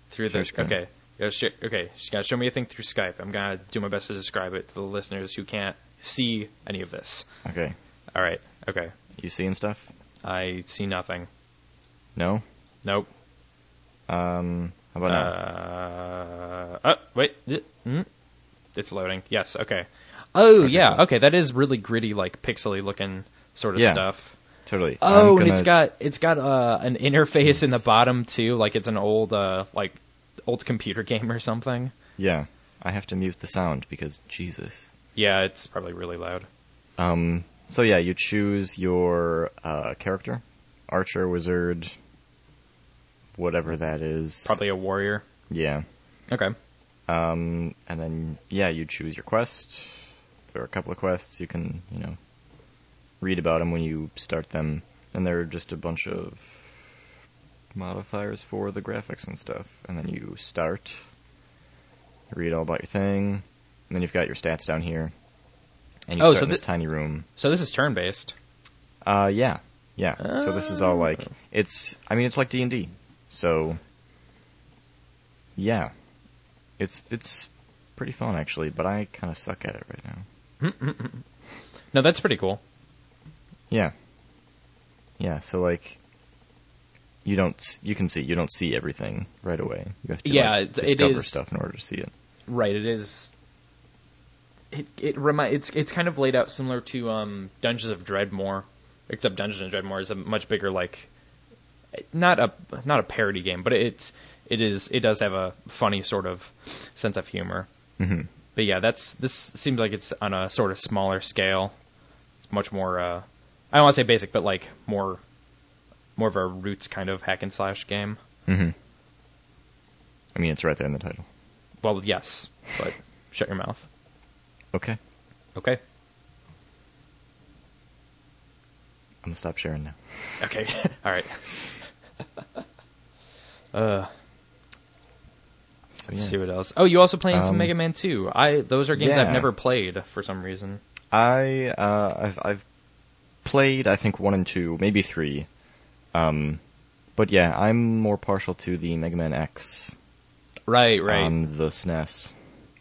through Share the screen. okay. You gotta sh- okay, you gotta show me a thing through Skype. I'm gonna do my best to describe it to the listeners who can't see any of this. Okay. All right. Okay. You seeing stuff? I see nothing. No. Nope. Um. How about now? Uh, oh, wait. Mm, It's loading. Yes. Okay. Oh, Okay, yeah. cool. Okay, that is really gritty, like pixely looking sort of Yeah. stuff. Totally. Oh, I'm and gonna- it's got it's got uh, an interface in the bottom too, like it's an old uh, like old computer game or something. Yeah. I have to mute the sound because Jesus. Yeah, it's probably really loud. Um. So yeah, you choose your uh, character, archer, wizard, whatever that is. Probably a warrior. Yeah. Okay. Um. And then yeah, you choose your quest. There are a couple of quests you can you know read about them when you start them, and there are just a bunch of modifiers for the graphics and stuff. And then you start, you read all about your thing, and then you've got your stats down here, and you Oh, start so in this thi- tiny room. So this is turn based. Uh, yeah, yeah. So this is all like Oh. it's. I mean, it's like D and D. So yeah, it's it's pretty fun actually, but I kind of suck at it right now. No, that's pretty cool. Yeah. Yeah, so like you don't s- you can see you don't see everything right away. You have to Yeah, like, it- it discover is- stuff in order to see it. Right. It is. It it remi- It's it's kind of laid out similar to um, Dungeons of Dreadmore, except Dungeons of Dreadmore is a much bigger like, not a not a parody game, but it's it is it does have a funny sort of sense of humor. Mhm. But yeah, that's this seems like it's on a sort of smaller scale. It's much more. Uh, I don't want to say basic, but like more more of a roots kind of hack and slash game. Mhm. I mean, it's right there in the title. Well, yes, but shut your mouth. Okay. Okay. I'm going to stop sharing now. Okay. All right. uh, So, let's yeah. see what else. Oh, you also playing some Um, Mega Man two. I those are games I've yeah. never played for some reason. I uh I've I've played I think one and two, maybe three. Um but yeah, I'm more partial to the Mega Man X Right, right. on the S N E S.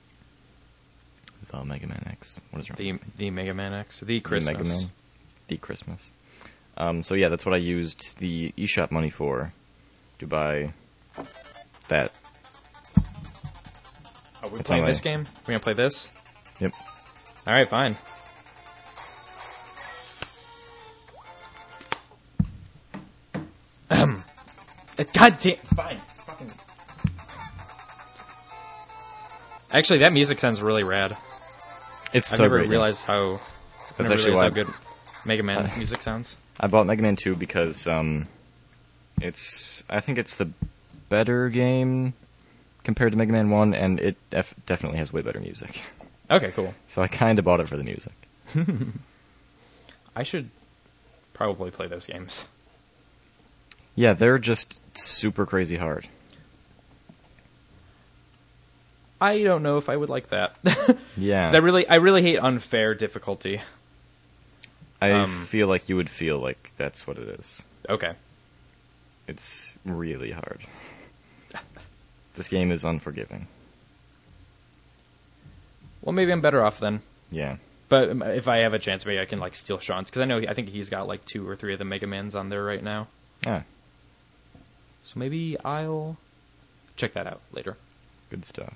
The Mega Man X. What is wrong? the the Mega Man X, the The Christmas. Mega Man. The Christmas. Um, so yeah, that's what I used the eShop money for, to buy that. Are we That's playing all this I- game? We're gonna play this. Yep. All right, fine. Ahem. Uh, God damn. Fine. Fucking. Actually, that music sounds really rad. It's I've so never great. realized how. I've That's never actually realized why how good Mega Man Uh, music sounds. I bought Mega Man two because um, it's I think it's the better game compared to Mega Man one, and it def- definitely has way better music. Okay, cool. So I kind of bought it for the music. I should probably play those games. Yeah, they're just super crazy hard. I don't know if I would like that. Yeah. 'Cause I really, I really hate unfair difficulty. I um, feel like you would feel like that's what it is. Okay. It's really hard. This game is unforgiving. Well, maybe I'm better off then. Yeah. But um, if I have a chance, maybe I can like steal Sean's because I know I think he's got like two or three of the Mega Mans on there right now. Ah, So maybe I'll check that out later. good stuff.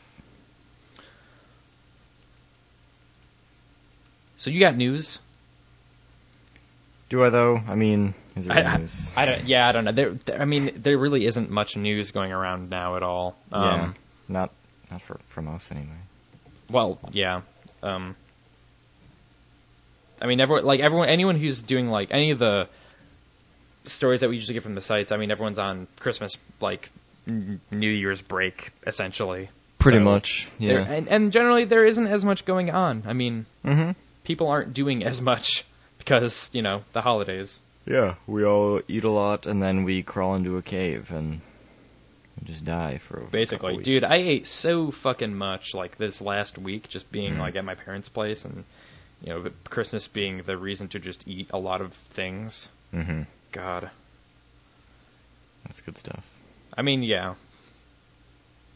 So you got news? Do I though? I mean, is there I, any I, news? I don't. Yeah, I don't know. There, there, I mean, there really isn't much news going around now at all. Um, yeah. Not not for, from us anyway. Well, yeah. Um, I mean, everyone, like everyone, anyone who's doing like any of the stories that we usually get from the sites. I mean, everyone's on Christmas, like n- New Year's break, essentially. Pretty So much. there- Yeah. And, and generally, there isn't as much going on. I mean, Mm-hmm. people aren't doing as much because you know the holidays. Yeah, we all eat a lot and then we crawl into a cave and we just die for a Basically, couple dude, weeks. I ate so fucking much like this last week, just being Mhm. like at my parents' place, and you know, Christmas being the reason to just eat a lot of things. Mm-hmm. God, That's good stuff. I mean, yeah,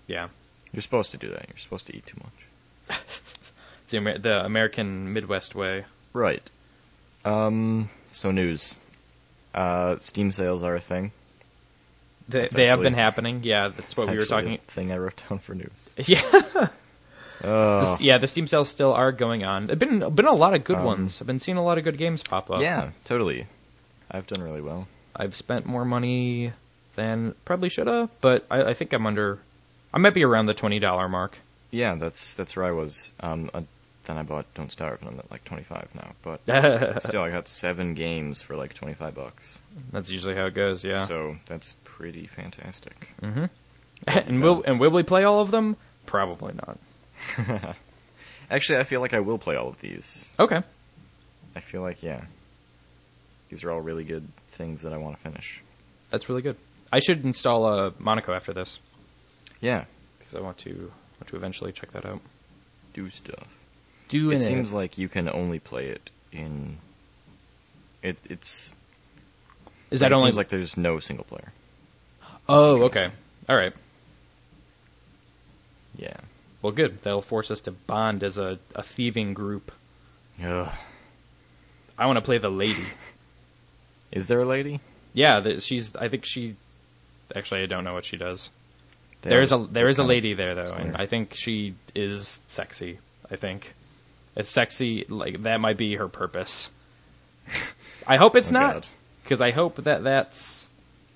Yeah. You're supposed to do that. You're supposed to eat too much. It's the, Amer- the American Midwest way. Right. Um. So news. Uh, Steam sales are a thing. They, That's they have actually- been happening. Yeah, that's what It's we were actually talking. a thing I wrote down for news. Yeah. Oh. This- yeah, the Steam sales still are going on. There've been been a lot of good Um, ones. I've been seeing a lot of good games pop up. Yeah, totally. I've done really well. I've spent more money than probably should have, but I, I think I'm under. I might be around the twenty dollar mark. Yeah, that's that's where I was. Um, uh, then I bought Don't Starve, and I'm at like twenty-five now. But That's still, I got seven games for like twenty-five bucks. usually how it goes. Yeah. So that's pretty fantastic. hmm And will and will we play all of them? Probably not. Actually, I feel like I will play all of these. Okay. I feel like, yeah. These are all really good things that I want to finish. That's really good. I should install uh, Monaco after this Yeah. because I want to want to eventually check that out. Do stuff. Do It seems like you can only play it in... It, it's... is like, that it only seems like there's no single player. Oh, okay. All right. Yeah. Well, good. That'll force us to bond as a, a thieving group. Ugh. I want to play the lady. Is there a lady? Yeah, the, she's. I think she. Actually, I don't know what she does. They There is a always there is a look lady there though, square. and I think she is sexy. I think it's sexy. Like that might be her purpose. I hope it's Oh, not, God. because I hope that that's.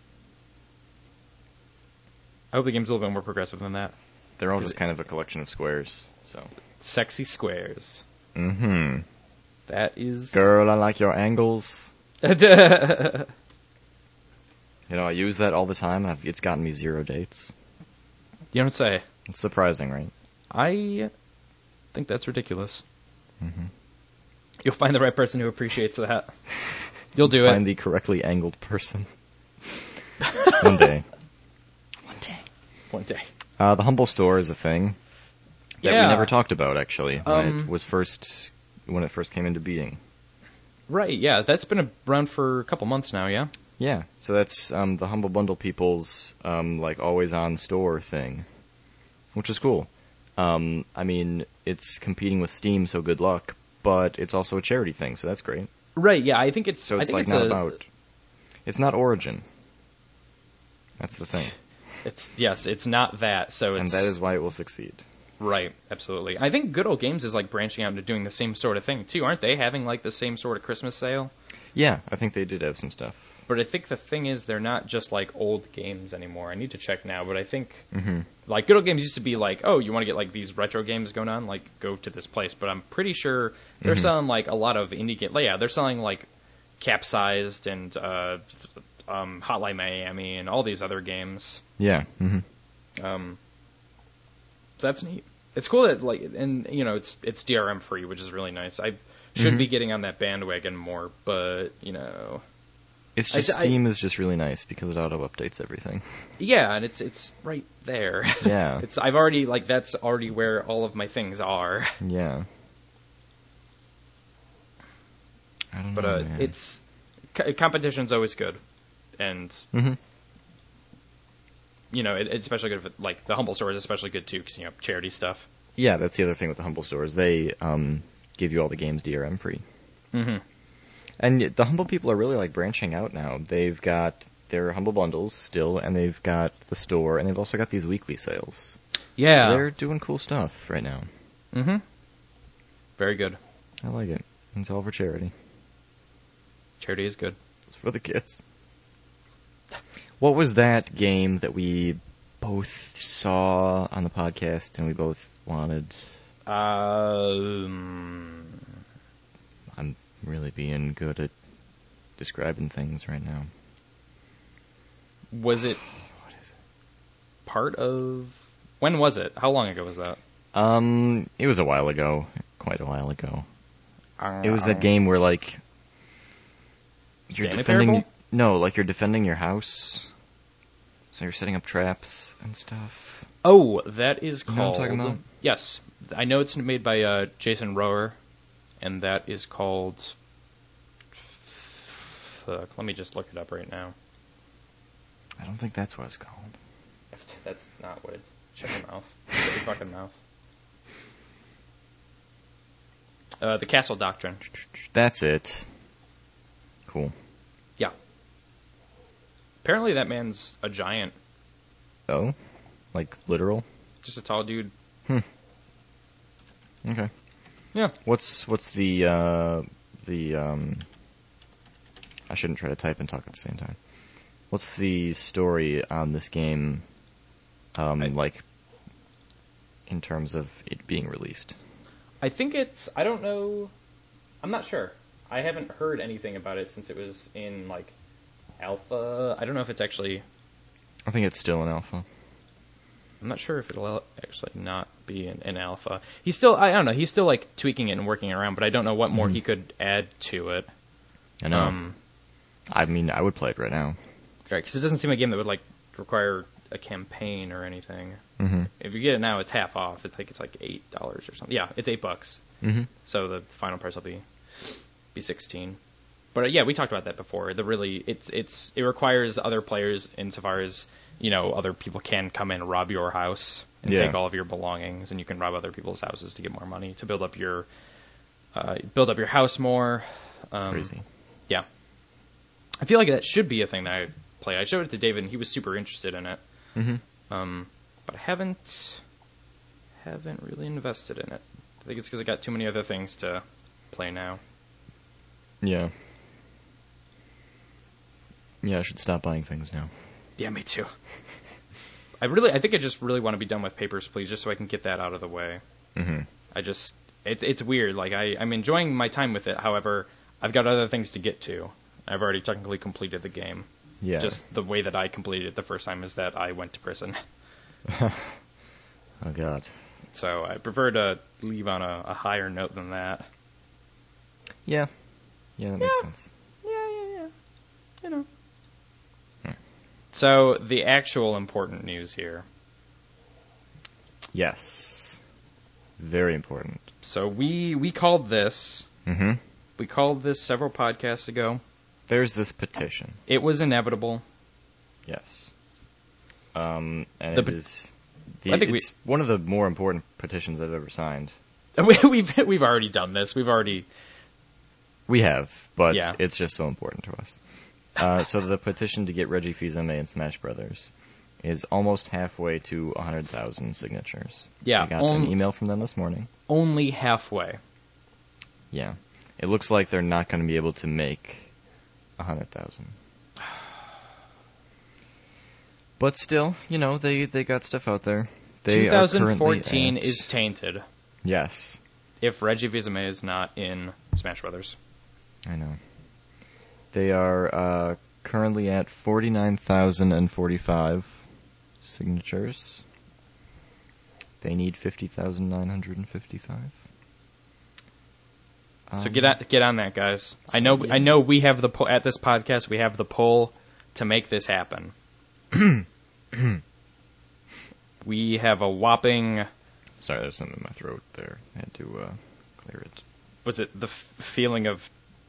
I hope the game's a little bit more progressive than that. They're all 'Cause just kind of a collection of squares, so... Sexy squares. Mm-hmm. That is. Girl, I like your angles. you You know, I use that all the time, and I've, it's gotten me zero dates. don't say. It's surprising, right? I think that's ridiculous. Mm-hmm. You'll find the right person who appreciates that. You'll do Find it. the correctly angled person. One day. One day. One day. Uh, the Humble Store is a thing that Yeah. we never talked about, actually, when Um, it was first when it first came into being. Right, yeah. That's been around for a couple months now, yeah? Yeah, so that's um, the Humble Bundle people's um, like always-on store thing, which is cool. Um, I mean, it's competing with Steam, so good luck, but it's also a charity thing, so that's great. Right, yeah. I think it's. So I it's think like it's not a, about. It's not Origin. That's the thing, It's yes, it's not that. So it's and that is why it will succeed. right. Absolutely. I think Good Old Games is like branching out into doing the same sort of thing too, aren't they? Having like the same sort of Christmas sale. Yeah, I think they did have some stuff. But I think the thing is, they're not just like old games anymore. I need to check now, but I think Mm-hmm. like Good Old Games used to be like, oh, you want to get like these retro games going on, like go to this place. But I'm pretty sure they're Mhm. selling like a lot of indie games. Yeah, they're selling like Capsized and uh, um, Hotline Miami and all these other games. Yeah. Mm-hmm. Um, so that's neat. It's cool that like, and you know, it's it's D R M free, which is really nice. I should Mhm. be getting on that bandwagon more, but you know, It's I- just I- Steam is just really nice because it auto updates everything. yeah, and it's it's right there. Yeah. it's I've already like that's already where all of my things are. Yeah. I don't But know. uh, man. it's c- competition's always good, and Mhm. you know, it, it's especially good if it, like the Humble Store is especially good too because you know charity stuff. Yeah, that's the other thing with the Humble stores. They um, give you all the games D R M free. Mm-hmm. And yet the Humble people are really like branching out now. They've got their Humble Bundles still, and they've got the store, and they've also got these weekly sales. Yeah. So they're doing cool stuff right now. Mm-hmm. Very good. I like it. It's all for charity. Charity is good. It's for the kids. What was that game that we both saw on the podcast and we both wanted? Um, I'm really being good at describing things right now. was it What is it? part of? When was it? How long ago was that? Um, it was a while ago. Quite a while ago. It was that game where, like, you're Stanley defending... Parable? No, like, you're defending your house. So you're setting up traps and stuff. Oh, that is You know called. what I'm talking about? Yes, I know it's made by uh, Jason Rower, and that is called. Fuck, let me just look it up right now. I don't think that's what it's called. That's not what it's. Shut your mouth. Shut your fucking mouth. Uh, the Castle Doctrine. That's it. Cool. Yeah. Apparently that man's a giant. Oh? Like, literal? Just a tall dude. Hmm. Okay. Yeah. What's what's the uh, the um? I shouldn't try to type and talk at the same time. What's the story on this game? Um, I, like in terms of it being released. I think it's. I don't know. I'm not sure. I haven't heard anything about it since it was in like alpha. I don't know if it's actually. I think it's still in alpha. I'm not sure if it'll actually not be in, in alpha. He's still, I don't know, he's still like tweaking it and working around, but I don't know what more mm-hmm. he could add to it. I know. Um, I mean, I would play it right now. Right, because it doesn't seem like a game that would like require a campaign or anything. Mm-hmm. If you get it now, it's half off. I think it's like eight dollars or something. Yeah, it's eight bucks. Mm-hmm. So the final price will be be sixteen. But uh, yeah, we talked about that before. The really, it's it's it requires other players insofar as. You know, other people can come in and rob your house and yeah. take all of your belongings, and you can rob other people's houses to get more money to build up your uh, build up your house more. Um, Crazy. Yeah, I feel like that should be a thing that I play. I showed it to David, and he was super interested in it. Mm-hmm. Um, but I haven't haven't really invested in it. I think it's because I got too many other things to play now. Yeah. Yeah, I should stop buying things now. Yeah, me too. I really, I think I just really want to be done with Papers, Please, just so I can get that out of the way. Mm-hmm. I just, it's it's weird. Like I, I'm enjoying my time with it. However, I've got other things to get to. I've already technically completed the game. Yeah. Just the way that I completed it the first time is that I went to prison. Oh God. So I prefer to leave on a, a higher note than that. Yeah. Yeah, that yeah. makes sense. Yeah, yeah, yeah. You know. So, the actual important news here. Yes. Very important. So, we we called this. Mm-hmm. We called this several podcasts ago. There's this petition. It was inevitable. Yes. Um, and the it pe- is... The, I think it's we, one of the more important petitions I've ever signed. We, we've, we've already done this. We've already... We have, but yeah. it's just so important to us. Uh, so the petition to get Reggie Fils-Aimé in Smash Brothers is almost halfway to one hundred thousand signatures. Yeah. I got on, an email from them this morning. Only halfway. Yeah. It looks like they're not going to be able to make one hundred thousand. But still, you know, they, they got stuff out there. They twenty fourteen at, is tainted. Yes. If Reggie Fils-Aimé is not in Smash Brothers. I know. They are uh, currently at forty-nine thousand forty-five signatures. They need fifty thousand nine hundred fifty-five. Um, so get on, get on that, guys. So I know yeah. I know we have the po- at this podcast we have the poll to make this happen. We have a whopping. Sorry, there's something in my throat there. I had to uh, clear it. Was it the f- feeling of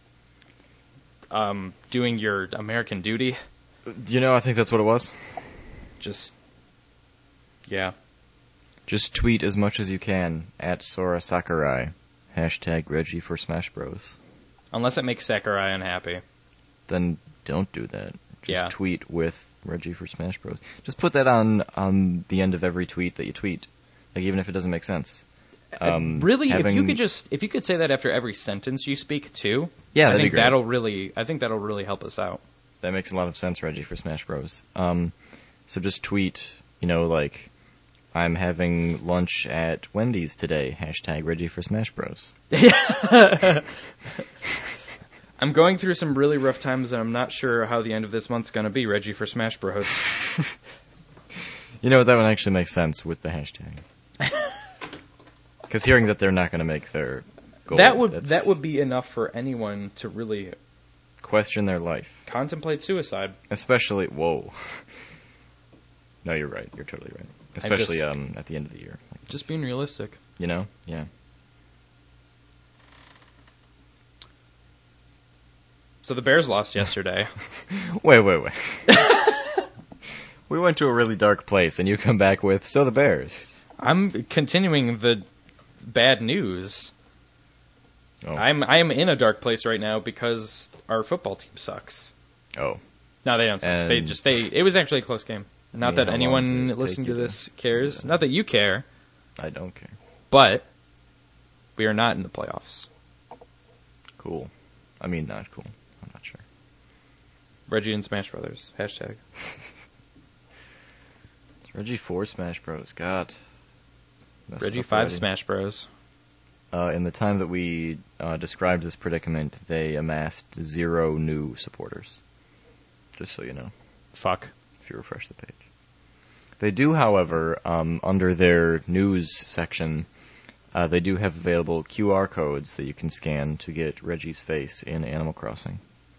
um, doing your American duty? You know, I think that's what it was. Just, yeah. Just tweet as much as you can at Sora Sakurai. Hashtag Reggie for Smash Bros. Unless it makes Sakurai unhappy. Then don't do that. Just yeah. tweet with Reggie for Smash Bros. Just put that on, on the end of every tweet that you tweet. Like, even if it doesn't make sense. Um, really, having... if you could just if you could say that after every sentence you speak too, yeah, I think be great. that'll really I think that'll really help us out. That makes a lot of sense, Reggie, for Smash Bros. Um, so just tweet, you know, like, I'm having lunch at Wendy's today. Hashtag Reggie for Smash Bros. I'm going through some really rough times, and I'm not sure how the end of this month's going to be. Reggie for Smash Bros. You know, that one actually makes sense with the hashtag. Because hearing that they're not going to make their goal, that would that would be enough for anyone to really question their life, contemplate suicide. Especially, whoa. No, you're right. You're totally right. Especially just, um, at the end of the year. Like, just being realistic. You know? Yeah. So the Bears lost yesterday. wait, wait, wait. We went to a really dark place, and you come back with, so the Bears. I'm continuing the bad news. Oh. I'm I am in a dark place right now because our football team sucks. Oh. No, they don't suck. And They just they. It was actually a close game. Not Yeah, that how long anyone did it listening take to you this to- cares. Not that you care, I don't care. but we are not in the playoffs. Cool. I mean, not cool. I'm not sure. Reggie and Smash Brothers. Hashtag. Reggie four Smash Bros. God. Messed Reggie up five already. Smash Bros. Uh, in the time that we uh, described this predicament, they amassed zero new supporters. Just so you know, Fuck. if you refresh the page. They do, however, um, under their news section, uh, they do have available Q R codes that you can scan to get Reggie's face in Animal Crossing.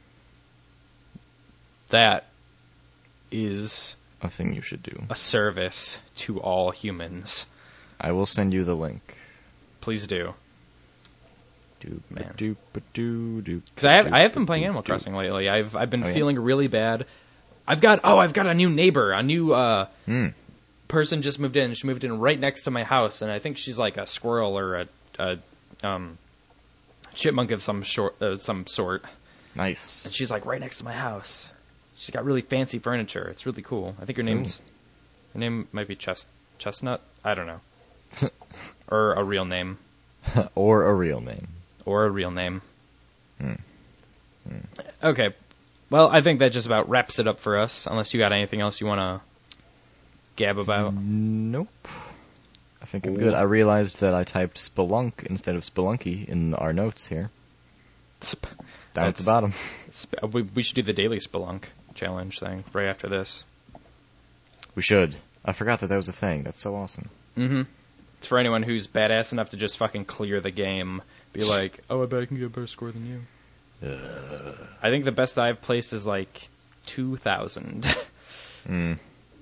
That is A thing you should do. a service to all humans. I will send you the link. Please do. Man. Because Because I have I have been playing Animal Crossing lately. I've I've been Oh, yeah? feeling really bad. I've got oh I've got a new neighbor, a new uh, Hmm. person just moved in. She moved in right next to my house, and I think she's like a squirrel or a, a um, chipmunk of some short uh, some sort. Nice. And she's like right next to my house. She's got really fancy furniture. It's really cool. I think her name's her name might be Chest Chestnut. I don't know, or a real name, Or a real name. or a real name. Hmm. Okay. Well, I think that just about wraps it up for us, unless you got anything else you want to gab about. Nope. I think I'm good. I realized that I typed Spelunk instead of Spelunky in our notes here. Sp- Down at That's- the bottom. Sp- we, we should do the daily Spelunk challenge thing right after this. We should. I forgot that that was a thing. That's so awesome. Mm-hmm. It's for anyone who's badass enough to just fucking clear the game. Be like, oh, I bet I can get a better score than you. Uh, I think the best I've placed is like two thousand. mm.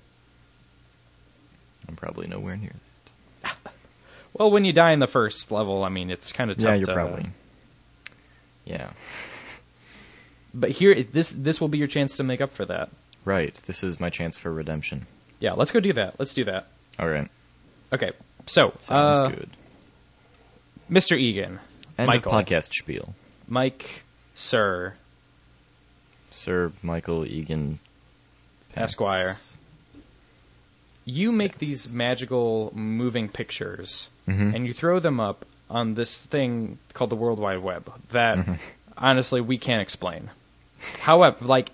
I'm probably nowhere near that. Well, when you die in the first level, I mean, it's kind of tough Yeah, you're to... probably. Yeah. But here, this this will be your chance to make up for that. Right. This is my chance for redemption. Yeah, let's go do that. Let's do that. All right. Okay, so, Sounds uh, good. Mister Egan, End Michael. of podcast spiel. Mike, Sir, Sir Michael Egan Pence. Esquire, you make these magical moving pictures, Mhm. and you throw them up on this thing called the World Wide Web that, Mhm. honestly, we can't explain. However, like...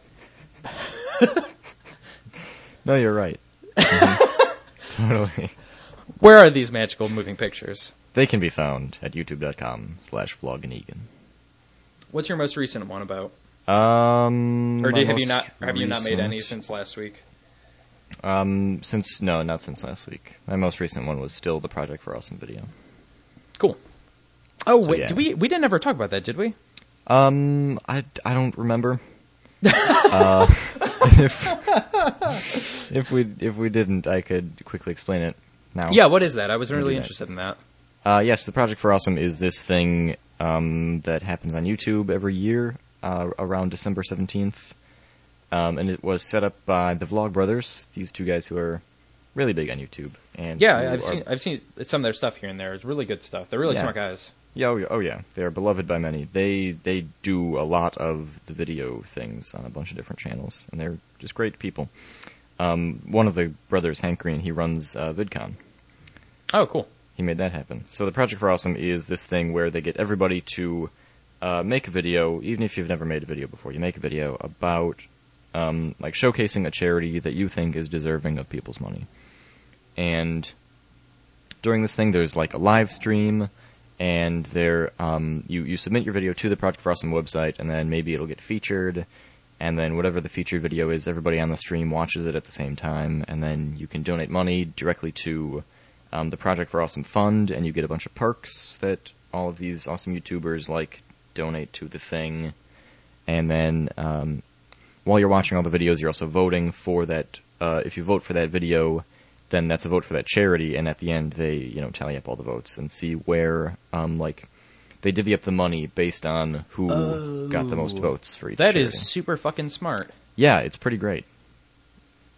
No, you're right. Mhm. Totally. Where are these magical moving pictures? They can be found at youtube.com slash vloganegan. What's your most recent one about? Um, Or my did, have you most not have you not made any recent- since last week? Um, since no, not since last week. My most recent one was still the Project for Awesome video. Cool. Oh So, wait, yeah. did we we didn't ever talk about that, did we? Um, I, I don't remember. uh, if if we if we didn't, I could quickly explain it now. Yeah, what is that? I was We'll really do that. interested in that. Uh, yes, the Project for Awesome is this thing um, that happens on YouTube every year uh, around December seventeenth. Um, and it was set up by the Vlog Brothers, these two guys who are really big on YouTube. And Yeah, who I've are- seen I've seen some of their stuff here and there. It's really good stuff. They're really Yeah. smart guys. Yeah, oh, yeah, oh yeah, they are beloved by many. They they do a lot of the video things on a bunch of different channels, and they're just great people. Um, one of the brothers, Hank Green, he runs uh, VidCon. Oh, cool. He made that happen. So the Project for Awesome is this thing where they get everybody to uh, make a video, even if you've never made a video before. You make a video about um, like showcasing a charity that you think is deserving of people's money. And during this thing, there's like a live stream, and there um, you you submit your video to the Project for Awesome website, and then maybe it'll get featured. And then whatever the featured video is, everybody on the stream watches it at the same time, and then you can donate money directly to um, the Project for Awesome Fund, and you get a bunch of perks that all of these awesome YouTubers like donate to the thing. And then um, while you're watching all the videos, you're also voting for that. Uh, if you vote for that video, then that's a vote for that charity, and at the end they you know tally up all the votes and see where um, like. They divvy up the money based on who Oh. got the most votes for each That charity. is super fucking smart. Yeah, it's pretty great.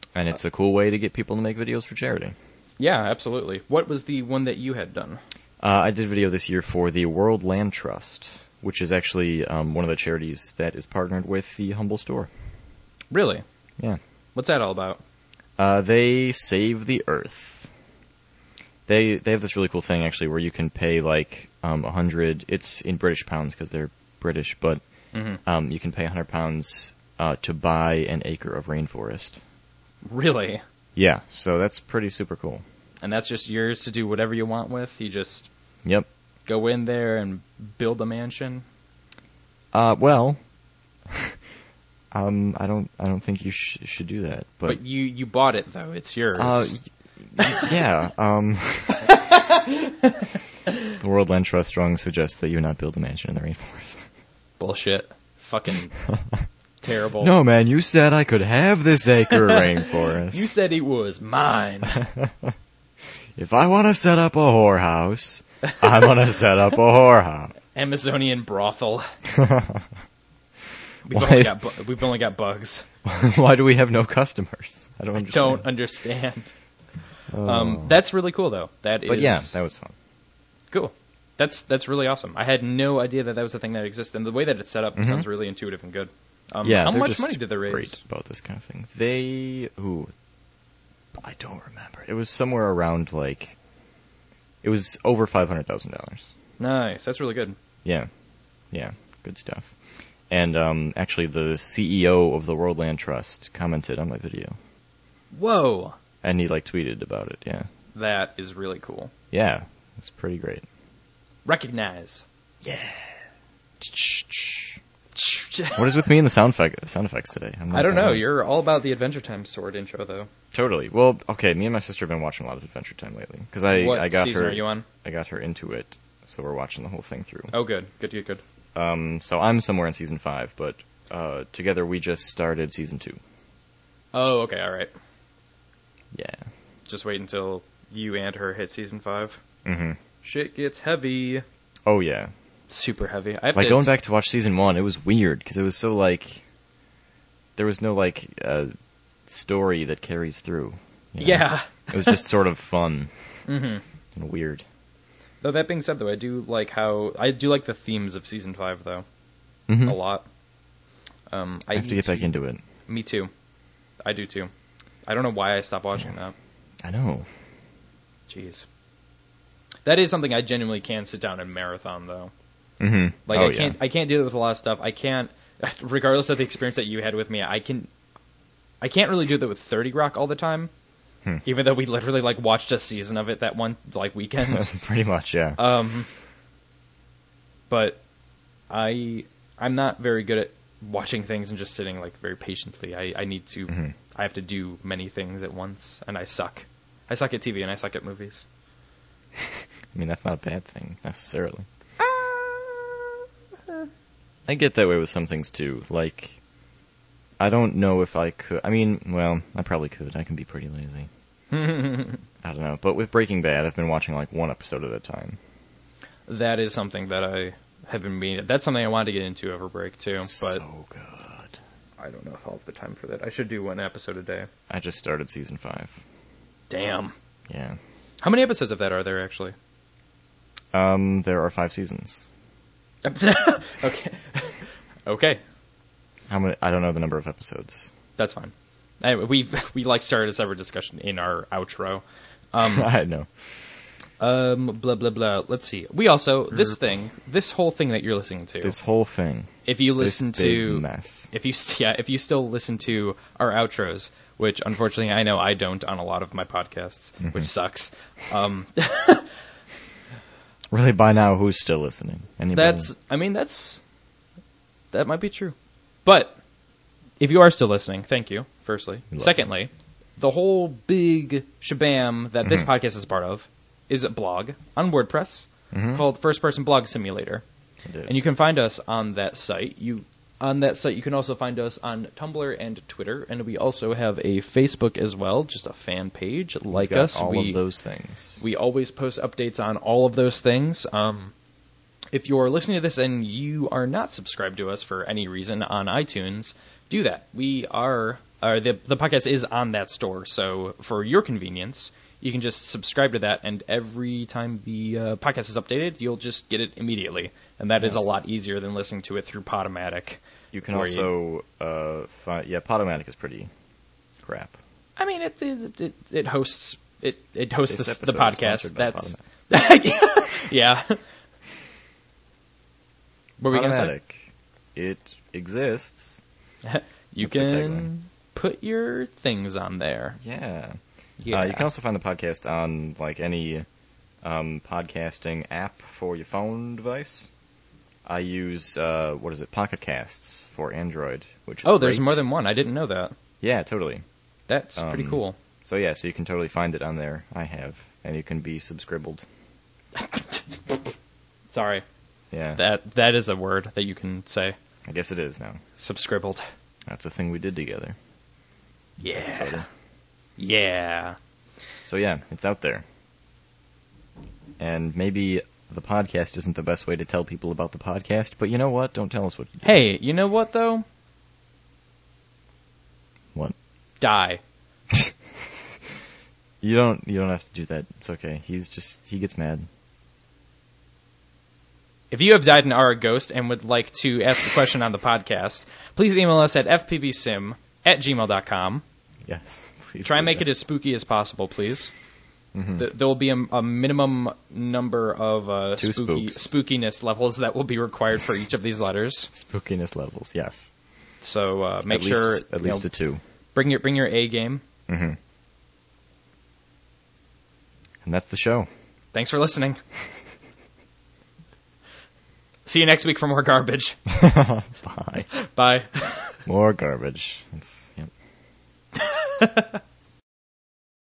And it's a cool way to get people to make videos for charity. Yeah, absolutely. What was the one that you had done? Uh, I did a video this year for the World Land Trust, which is actually um, one of the charities that is partnered with the Humble Store. Really? Yeah. What's that all about? Uh, they save the Earth. They they have this really cool thing, actually, where you can pay, like, um, one hundred... It's in British pounds, because they're British, but Mm-hmm. um, you can pay one hundred pounds uh, to buy an acre of rainforest. Really? Yeah, so that's pretty super cool. And that's just yours to do whatever you want with? You just Yep. go in there and build a mansion? Uh, well, um, I don't, I don't think you sh- should do that. But, But you, you bought it, though. It's yours. uh, y- y- yeah. Um, the World Land Trust strongly suggests that you not build a mansion in the rainforest. Bullshit. Fucking terrible. No, man, you said I could have this acre of rainforest. You said it was mine. If I want to set up a whorehouse, I want to set up a whorehouse. Amazonian brothel. We've Why- only, got bu- we've only got bugs. Why do we have no customers? I don't I understand. don't understand. Oh. Um, that's really cool, though. That but is yeah, that was fun. cool. That's that's really awesome. I had no idea that that was a thing that exists, and the way that it's set up Mhm. sounds really intuitive and good. Um, Yeah, how they're much just money did they raise? great about this kind of thing. They, ooh, I don't remember. It was somewhere around like, it was over five hundred thousand dollars. Nice. That's really good. Yeah, yeah, good stuff. And um, actually, the C E O of the World Land Trust commented on my video, Whoa. and he like tweeted about it. Yeah, That is really cool. yeah, it's pretty great. Recognize. Yeah. What is with me and the sound effect, sound effects today? I'm not I don't know. balanced. You're all about the Adventure Time sword intro, though. Totally. Well, okay. Me and my sister have been watching a lot of Adventure Time lately because I What I got season her are you on? I got her into it, so we're watching the whole thing through. Oh, good. Good, good, good. Um, so I'm somewhere in season five, but uh, together we just started season two. Oh, okay. All right. Yeah. Just wait until you and her hit season five. Mm-hmm. Shit gets heavy. Oh yeah. Super heavy. I have Like to going back to watch season one, it was weird because it was so like there was no like uh, story that carries through. you know? Yeah. It was just sort of fun Mm-hmm. and weird. Though that being said, though, I do like how I do like the themes of season five, though, Mm-hmm. a lot. Um, I have to get back into it. Me too. I do too. I don't know why I stopped watching that. I know. Jeez. That is something I genuinely can sit down and marathon, though. Mm-hmm. Like oh, I can't, yeah. I can't do that with a lot of stuff. I can't, regardless of the experience that you had with me. I can, I can't really do that with thirty Rock all the time. Hmm. Even though we literally like watched a season of it that one like weekend. Pretty much, yeah. um, but I, I'm not very good at watching things and just sitting like very patiently. I, I need to, Mhm. I have to do many things at once, and I suck. I suck at T V and I suck at movies. I mean, that's not a bad thing, necessarily. I get that way with some things, too. Like, I don't know if I could... I mean, well, I probably could. I can be pretty lazy. I don't know. But with Breaking Bad, I've been watching, like, one episode at a time. That is something that I have been meaning. That's something I wanted to get into over break, too. But So good. I don't know if I'll have the time for that. I should do one episode a day. I just started season five. Damn. Yeah. How many episodes of that are there, actually? Um, there are five seasons. okay. Okay. How many? I don't know the number of episodes. That's fine. Anyway, we we like started a separate discussion in our outro. Um, I know. um, blah blah blah. Let's see. We also this thing, this whole thing that you're listening to. This whole thing. if you This listen big to, mess. if you yeah, if you still listen to our outros, which unfortunately I know I don't on a lot of my podcasts, Mm-hmm. which sucks. Um, Really, by now, who's still listening? Anybody? that's I mean that's that might be true, but if you are still listening, thank you. Firstly, We love secondly, the whole big shabam that this Mhm. podcast is part of is a blog on WordPress Mhm. called First Person Blog Simulator. It is. And you can find us on that site. You on that site you can also find us on Tumblr and Twitter, and we also have a Facebook as well, just a fan page like Got us. all we of those things. we always post updates on all of those things. Um, if you're listening to this and you are not subscribed to us for any reason on iTunes, do that. We are, uh, the, the podcast is on that store, so for your convenience, you can just subscribe to that, and every time the uh, podcast is updated, you'll just get it immediately. And that yes. is a lot easier than listening to it through Podomatic. You can also, you, uh, find, yeah, Podomatic is pretty crap. I mean, it it it, it hosts it it hosts this the, the podcast. That's yeah. What were we gonna say? It exists. You That's can put your things on there. Yeah. Yeah. Uh, you can also find the podcast on like any um, podcasting app for your phone device. I use uh, what is it, Pocket Casts for Android, which is oh, there's great. more than one. I didn't know that. Yeah, totally. That's um, pretty cool. So yeah, so you can totally find it on there. I have, and you can be subscribbled. Sorry. Yeah. That that is a word that you can say. I guess it is now. Subscribbled. That's a thing we did together. Yeah. Yeah. So yeah, it's out there. And maybe the podcast isn't the best way to tell people about the podcast, but you know what? Don't tell us what to do. Hey, you know what though? What? Die. You don't you don't have to do that. It's okay. He's just he gets mad. If you have died and are a ghost and would like to ask a question on the podcast, please email us at f p v sim at gmail dot com. Yes. Please Try and make that. it as spooky as possible, please. Mm-hmm. The, there will be a, a minimum number of uh, Two spooky, spooks. spookiness levels that will be required for each of these letters. Spookiness levels, yes. So uh, make at sure least, at least know, a two. Bring your bring your A game. Mm-hmm. And that's the show. Thanks for listening. See you next week for more garbage. Bye. Bye. More garbage. That's, yep.